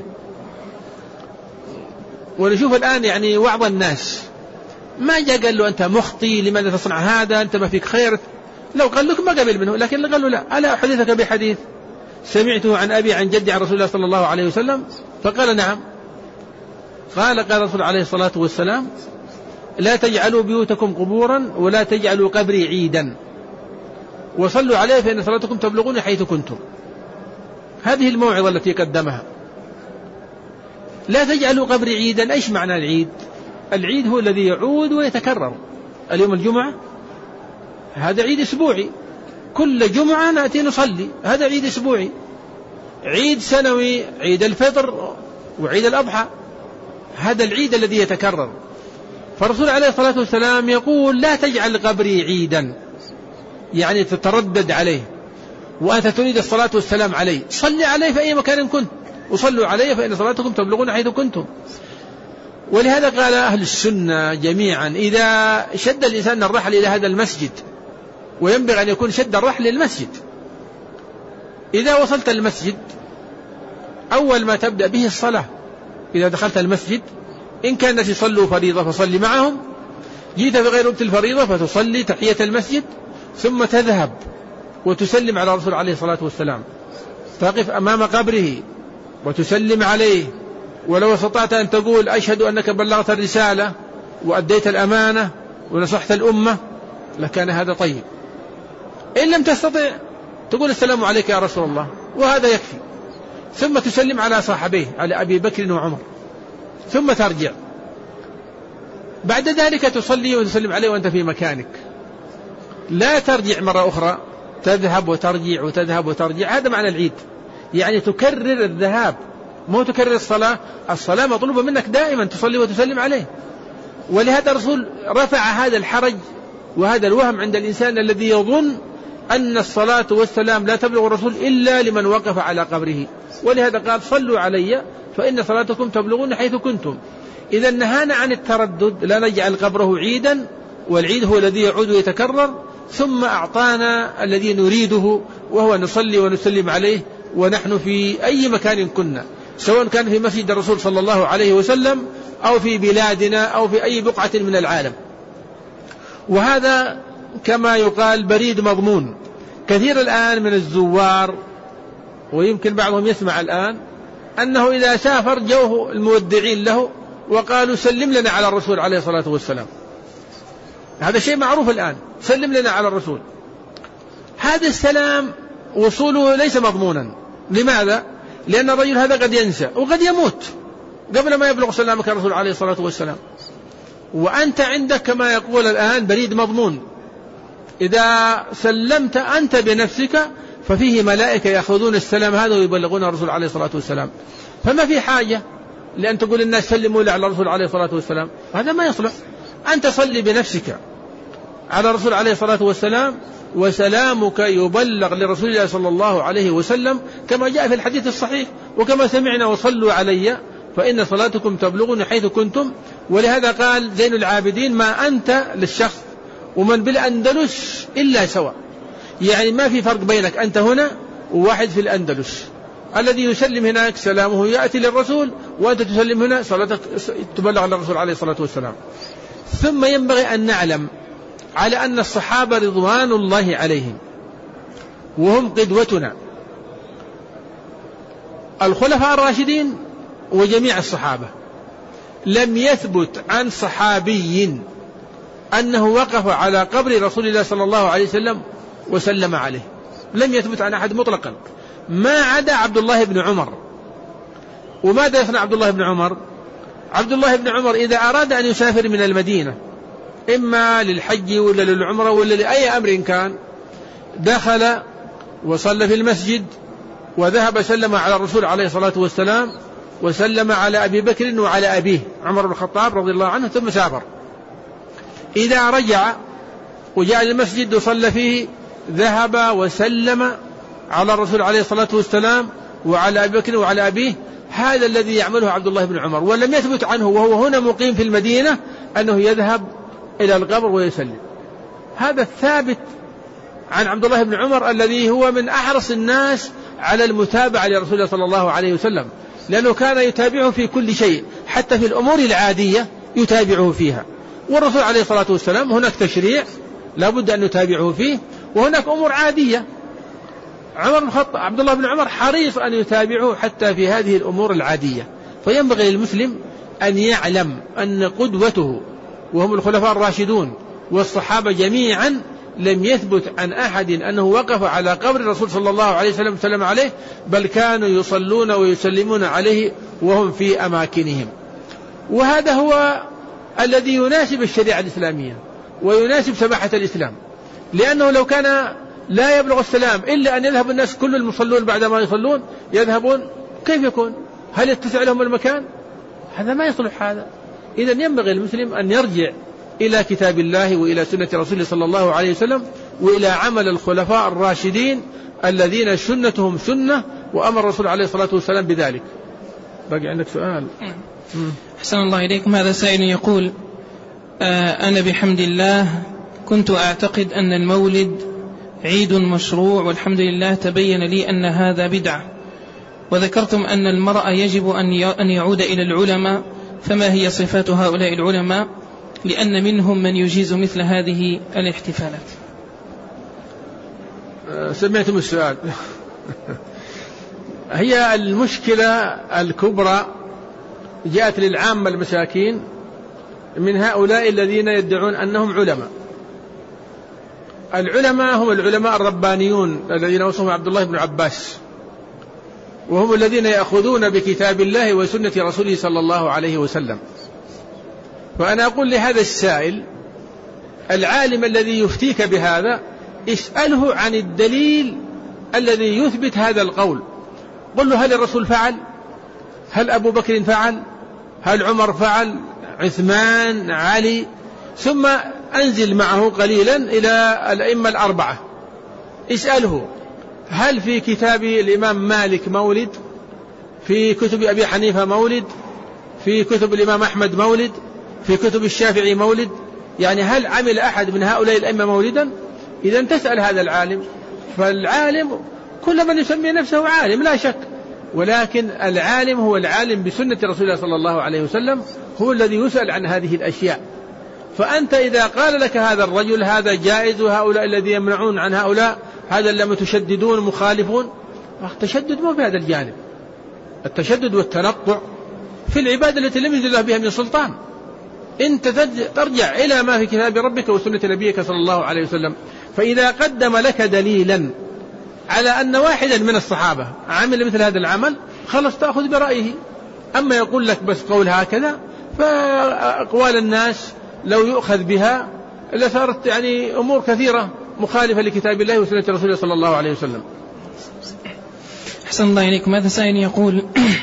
ونشوف الآن يعني وعظ الناس ما جاء قال له أنت مخطي لماذا تصنع هذا، أنت ما فيك خير. لو قال لك ما قبل منه، لكن قال له لا، ألا أحدثك بحديث سمعته عن أبي عن جدي عن رسول الله صلى الله عليه وسلم؟ فقال نعم. قال الرسول عليه الصلاة والسلام لا تجعلوا بيوتكم قبورا ولا تجعلوا قبري عيدا، وصلوا عليه فإن صلاتكم تبلغون حيث كنتم. هذه الموعظة التي قدمها. لا تجعلوا قبري عيدا. إيش معنى العيد؟ العيد هو الذي يعود ويتكرر. اليوم الجمعة هذا عيد أسبوعي، كل جمعة نأتي نصلي، هذا عيد أسبوعي. عيد سنوي عيد الفطر وعيد الأضحى، هذا العيد الذي يتكرر. فالرسول عليه الصلاة والسلام يقول لا تجعل قبري عيدا، يعني تتردد عليه وأنت تريد الصلاة والسلام عليه. صل عليه في أي مكان كنت، وصلوا عليه فإن صلاتكم تبلغون حيث كنتم. ولهذا قال أهل السنة جميعا إذا شد الإنسان الرحل إلى هذا المسجد، وينبغي أن يكون شد الرحل للمسجد، إذا وصلت المسجد أول ما تبدأ به الصلاة. إذا دخلت المسجد إن كان الناس يصلوا فريضة فصلي معهم، جيت بغير وقت الفريضة فتصلي تحية المسجد، ثم تذهب وتسلم على الرسول عليه الصلاة والسلام، تقف أمام قبره وتسلم عليه. ولو استطعت أن تقول أشهد أنك بلغت الرسالة وأديت الأمانة ونصحت الأمة لكان هذا طيب. إن لم تستطع تقول السلام عليك يا رسول الله، وهذا يكفي. ثم تسلم على صاحبيه، على أبي بكر وعمر، ثم ترجع. بعد ذلك تصلي وتسلم عليه وأنت في مكانك، لا ترجع مرة أخرى، تذهب وترجع وتذهب وترجع. هذا معنى العيد، يعني تكرر الذهاب، مو تكرر الصلاة. الصلاة مطلوبة منك دائما تصلي وتسلم عليه. ولهذا الرسول رفع هذا الحرج وهذا الوهم عند الإنسان الذي يظن أن الصلاة والسلام لا تبلغ الرسول إلا لمن وقف على قبره. ولهذا قال صلوا علي فإن صلاتكم تبلغون حيث كنتم. إذا نهانا عن التردد، لا نجعل قبره عيدا، والعيد هو الذي يعود ويتكرر. ثم أعطانا الذي نريده وهو نصلي ونسلم عليه ونحن في أي مكان كنا، سواء كان في مسجد الرسول صلى الله عليه وسلم أو في بلادنا أو في أي بقعة من العالم. وهذا كما يقال بريد مضمون. كثير الآن من الزوار، ويمكن بعضهم يسمع الآن، أنه إذا سافر جوه المودعين له وقالوا سلم لنا على الرسول عليه الصلاة والسلام. هذا شيء معروف الآن، سلم لنا على الرسول. هذا السلام وصوله ليس مضمونا. لماذا؟ لأن الرجل هذا قد ينسى وقد يموت قبل ما يبلغ سلامك الرسول عليه الصلاة والسلام. وأنت عندك كما يقول الآن بريد مضمون، إذا سلمت أنت بنفسك ففيه ملائكة يأخذون السلام هذا ويبلغون الرسول عليه الصلاة والسلام. فما في حاجة لأن تقول الناس سلموا على الرسول عليه الصلاة والسلام، هذا ما يصلح. أنت صلي بنفسك على الرسول عليه الصلاة والسلام وسلامك يبلغ لرسول الله صلى الله عليه وسلم كما جاء في الحديث الصحيح: وكما سمعنا وصلوا علي فإن صلاتكم تبلغني حيث كنتم. ولهذا قال زين العابدين: ما أنت للشخص ومن بالأندلس إلا سواء. يعني ما في فرق بينك أنت هنا وواحد في الأندلس، الذي يسلم هناك سلامه يأتي للرسول، وأنت تسلم هنا صلاتك تبلغ للرسول عليه الصلاة والسلام. ثم ينبغي أن نعلم على أن الصحابة رضوان الله عليهم وهم قدوتنا، الخلفاء الراشدين وجميع الصحابة، لم يثبت عن صحابي أنه وقف على قبر رسول الله صلى الله عليه وسلم وسلم عليه، لم يثبت عن أحد مطلقا ما عدا عبد الله بن عمر. وماذا يصنع عبد الله بن عمر؟ عبد الله بن عمر إذا أراد أن يسافر من المدينة إما للحج ولا للعمرة ولا لأي أمر كان، دخل وصلى في المسجد وذهب سلم على الرسول عليه الصلاة والسلام، وسلم على أبي بكر وعلى أبيه عمر بن الخطاب رضي الله عنه، ثم سافر. إذا رجع وجاء المسجد وصلى فيه، ذهب وسلم على الرسول عليه الصلاة والسلام وعلى أبي بكر وعلى أبيه. هذا الذي يعمله عبد الله بن عمر، ولم يثبت عنه وهو هنا مقيم في المدينة أنه يذهب إلى القبر ويسلم. هذا الثابت عن عبد الله بن عمر الذي هو من أحرص الناس على المتابعة لرسول الله صلى الله عليه وسلم، لأنه كان يتابعه في كل شيء، حتى في الأمور العادية يتابعه فيها. والرسول عليه الصلاة والسلام هناك تشريع لابد أن يتابعه فيه، وهناك أمور عادية عبد الله بن عمر حريص أن يتابعه حتى في هذه الأمور العادية. فينبغي للمسلم أن يعلم أن قدوته وهم الخلفاء الراشدون والصحابة جميعا لم يثبت عن أحد أنه وقف على قبر الرسول صلى الله عليه وسلم وسلم عليه، بل كانوا يصلون ويسلمون عليه وهم في أماكنهم. وهذا هو الذي يناسب الشريعة الإسلامية ويناسب سماحة الإسلام، لأنه لو كان لا يبلغ السلام إلا أن يذهب الناس كل المصلون بعد ما يصلون يذهبون، كيف يكون؟ هل يتسع لهم المكان؟ هذا ما يصلح هذا. إذن ينبغي المسلم أن يرجع إلى كتاب الله وإلى سنة رسوله صلى الله عليه وسلم وإلى عمل الخلفاء الراشدين الذين سنتهم سنة وأمر الرسول عليه الصلاة والسلام بذلك. باقي عندك سؤال؟ أحسن الله إليكم. هذا سائل يقول: أنا بحمد الله كنت أعتقد أن المولد عيد مشروع، والحمد لله تبين لي أن هذا بدعة، وذكرتم أن المرأة يجب أن يعود إلى العلماء، فما هي صفات هؤلاء العلماء؟ لأن منهم من يجيز مثل هذه الاحتفالات. سمعتم السؤال. هي المشكلة الكبرى جاءت للعامة المساكين من هؤلاء الذين يدعون أنهم علماء. العلماء هم العلماء الربانيون الذين وصفهم عبد الله بن عباس، وهم الذين يأخذون بكتاب الله وسنة رسوله صلى الله عليه وسلم. فأنا أقول لهذا السائل: العالم الذي يفتيك بهذا اسأله عن الدليل الذي يثبت هذا القول. قل له: هل الرسول فعل؟ هل أبو بكر فعل؟ هل عمر فعل؟ عثمان؟ علي؟ ثم أنزل معه قليلا إلى الأئمة الأربعة، اسأله: هل في كتاب الإمام مالك مولد؟ في كتب أبي حنيفة مولد؟ في كتب الإمام أحمد مولد؟ في كتب الشافعي مولد؟ يعني هل عمل أحد من هؤلاء الأئمة مولدا؟ إذا تسأل هذا العالم. فالعالم كل من يسمي نفسه عالم لا شك، ولكن العالم هو العالم بسنة رسول الله صلى الله عليه وسلم، هو الذي يسأل عن هذه الأشياء. فأنت إذا قال لك هذا الرجل هذا جائز، وهؤلاء الذي يمنعون عن هؤلاء هذا لما تشددون مخالفون، التشدد مو بهذا الجانب. التشدد والتنطع في العبادة التي لم ينزل الله بها من سلطان. أنت ترجع إلى ما في كتاب ربك وسنة نبيك صلى الله عليه وسلم. فإذا قدم لك دليلا على أن واحدا من الصحابة عمل مثل هذا العمل، خلص تأخذ برأيه. أما يقول لك بس قول هكذا، فأقوال الناس لو يؤخذ بها لصارت يعني أمور كثيرة مخالفة لكتاب الله وسنة رسوله صلى الله عليه وسلم. أحسن الله إليكم. هذا سائل يقول: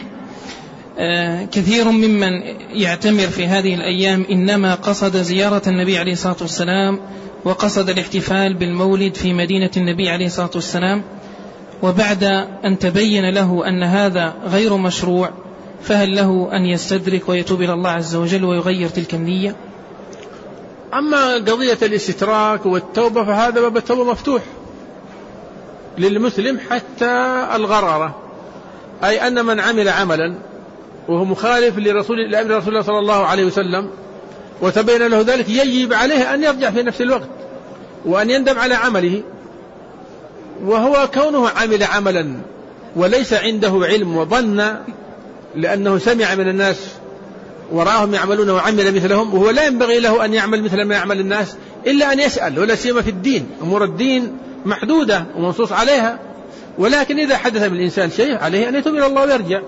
كثير ممن يعتمر في هذه الأيام إنما قصد زيارة النبي عليه الصلاة والسلام وقصد الاحتفال بالمولد في مدينة النبي عليه الصلاة والسلام، وبعد أن تبين له أن هذا غير مشروع، فهل له أن يستدرك ويتوب إلى الله عز وجل ويغير تلك النية؟ أما قضية الاستتراك والتوبة فهذا باب التوبة مفتوح للمسلم حتى الغرارة، أي أن من عمل عملا وهو مخالف لأمر رسول الله صلى الله عليه وسلم وتبين له ذلك، يجب عليه أن يرجع في نفس الوقت وأن يندم على عمله. وهو كونه عمل عملا وليس عنده علم وظن لأنه سمع من الناس ورآهم يعملون وعمل مثلهم، وهو لا ينبغي له أن يعمل مثل ما يعمل الناس إلا أن يسأل، ولا سيما في الدين. أمور الدين محدودة ومنصوص عليها، ولكن إذا حدث بالإنسان شيء عليه أن يتوب إلى الله ويرجع.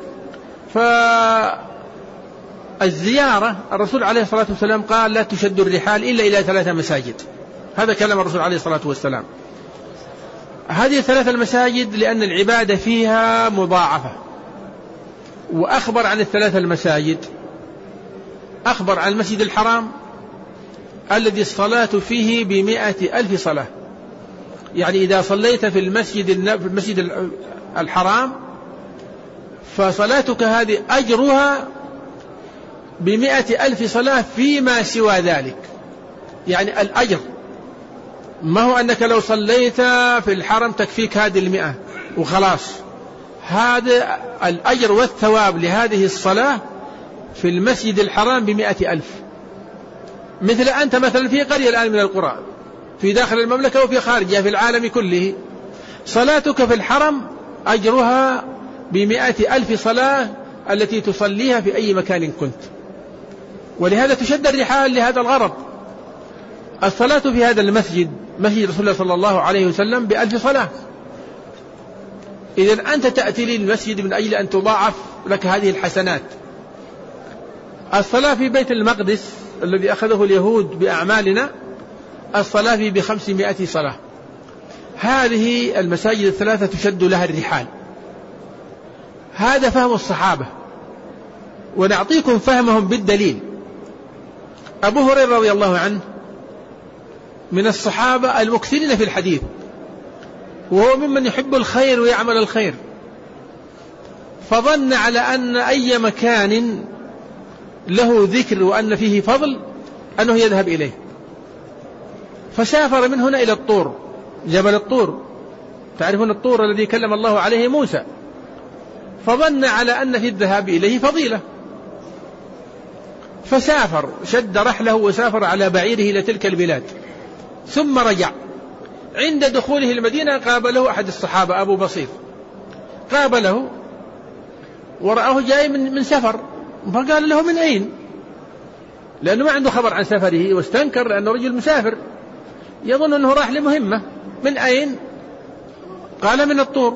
فالزيارة الرسول عليه الصلاة والسلام قال لا تشد الرحال إلا إلى 3 مساجد، هذا كلام الرسول عليه الصلاة والسلام. هذه 3 المساجد لأن العبادة فيها مضاعفة، وأخبر عن 3 المساجد. أخبر عن المسجد الحرام الذي الصلاة فيه ب100,000 صلاة، يعني إذا صليت في المسجد الحرام فصلاتك هذه أجرها ب100,000 صلاة فيما سوى ذلك. يعني الأجر ما هو أنك لو صليت في الحرم تكفيك هذه 100 وخلاص، هذا الأجر والثواب لهذه الصلاة في المسجد الحرام ب100,000. مثل أنت مثلا في قرية الآن من القرى في داخل المملكة وفي خارجها في العالم كله، صلاتك في الحرم أجرها ب100,000 صلاة التي تصليها في أي مكان كنت. ولهذا تشد الرحال لهذا الغرض. الصلاة في هذا المسجد مسجد رسول الله صلى الله عليه وسلم ب1,000 صلاة. إذن أنت تأتي للمسجد من أجل أن تضاعف لك هذه الحسنات. الصلاة في بيت المقدس الذي أخذه اليهود بأعمالنا، الصلاة فيه ب500 صلاة. هذه المساجد الثلاثة تشد لها الرحال. هذا فهم الصحابة، ونعطيكم فهمهم بالدليل. أبو هريرة رضي الله عنه من الصحابة المكثرين في الحديث، وهو ممن يحب الخير ويعمل الخير، فظن على أن أي مكان له ذكر وأن فيه فضل أنه يذهب إليه، فسافر من هنا إلى الطور، جبل الطور، تعرفون الطور الذي كلم الله عليه موسى، فظن على أن في الذهاب إليه فضيلة، فسافر، شد رحله وسافر على بعيره إلى تلك البلاد، ثم رجع. عند دخوله المدينة قابله أحد الصحابة أبو بصير، قابله ورآه جاي من سفر، فقال له من أين؟ لأنه ما عنده خبر عن سفره، واستنكر لأنه رجل مسافر يظن أنه راح لمهمة. من أين؟ قال من الطور.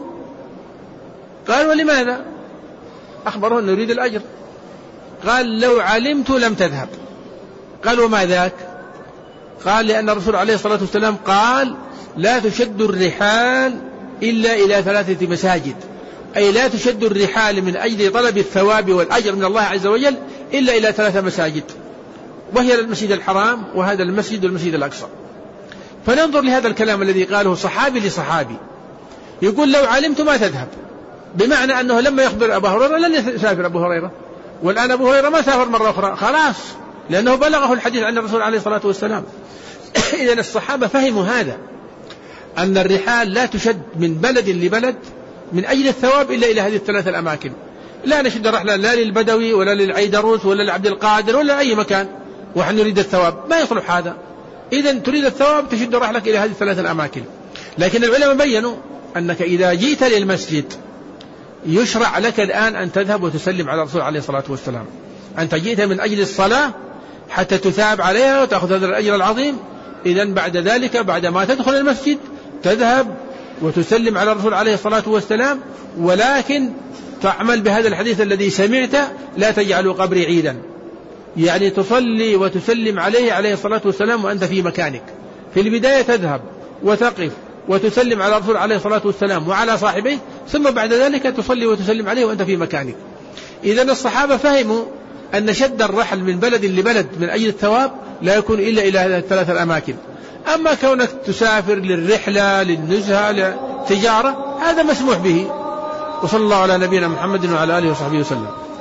قال ولماذا؟ أخبره أنه يريد الأجر. قال لو علمت لم تذهب. قال وما ذاك؟ قال لأن الرسول عليه الصلاة والسلام قال لا تشد الرحال إلا إلى 3 مساجد، أي لا تشد الرحال من أجل طلب الثواب والأجر من الله عز وجل إلا إلى 3 مساجد، وهي المسجد الحرام وهذا المسجد والمسجد الأقصى. فننظر لهذا الكلام الذي قاله صحابي لصحابي، يقول لو علمت ما تذهب، بمعنى أنه لما يخبر أبا هريرة لن يسافر أبو هريرة، والآن أبو هريرة ما سافر مرة أخرى خلاص، لأنه بلغه الحديث عن الرسول عليه الصلاة والسلام. إذن الصحابة فهموا هذا، أن الرحال لا تشد من بلد لبلد من أجل الثواب إلا إلى هذه ال3 الأماكن. لا نشد رحلة لا للبدوي ولا للعيدروس ولا لعبد القادر ولا أي مكان ونحن نريد الثواب، ما يصلح هذا. إذن تريد الثواب تشد رحلك إلى هذه ال3 الأماكن. لكن العلماء بيّنوا أنك إذا جيت للمسجد يشرع لك الآن أن تذهب وتسلم على الرسول عليه الصلاة والسلام. أنت جئت من أجل الصلاة حتى تثاب عليها وتأخذ هذا الأجر العظيم، إذن بعد ذلك بعد ما تدخل المسجد تذهب وتسلم على الرسول عليه الصلاة والسلام، ولكن تعمل بهذا الحديث الذي سمعت لا تجعلوا قبري عيدا، يعني تصلي وتسلم عليه الصلاة والسلام وأنت في مكانك. في البداية تذهب وتقف وتسلم على الرسول عليه الصلاة والسلام وعلى صاحبيه، ثم بعد ذلك تصلي وتسلم عليه وأنت في مكانك. إذن الصحابة فهموا أن شد الرحل من بلد لبلد من أجل الثواب لا يكون إلا إلى هذه الثلاث الأماكن. أما كونك تسافر للرحلة للنزهة للتجارة هذا مسموح به. وصلى الله على نبينا محمد وعلى آله وصحبه وسلم.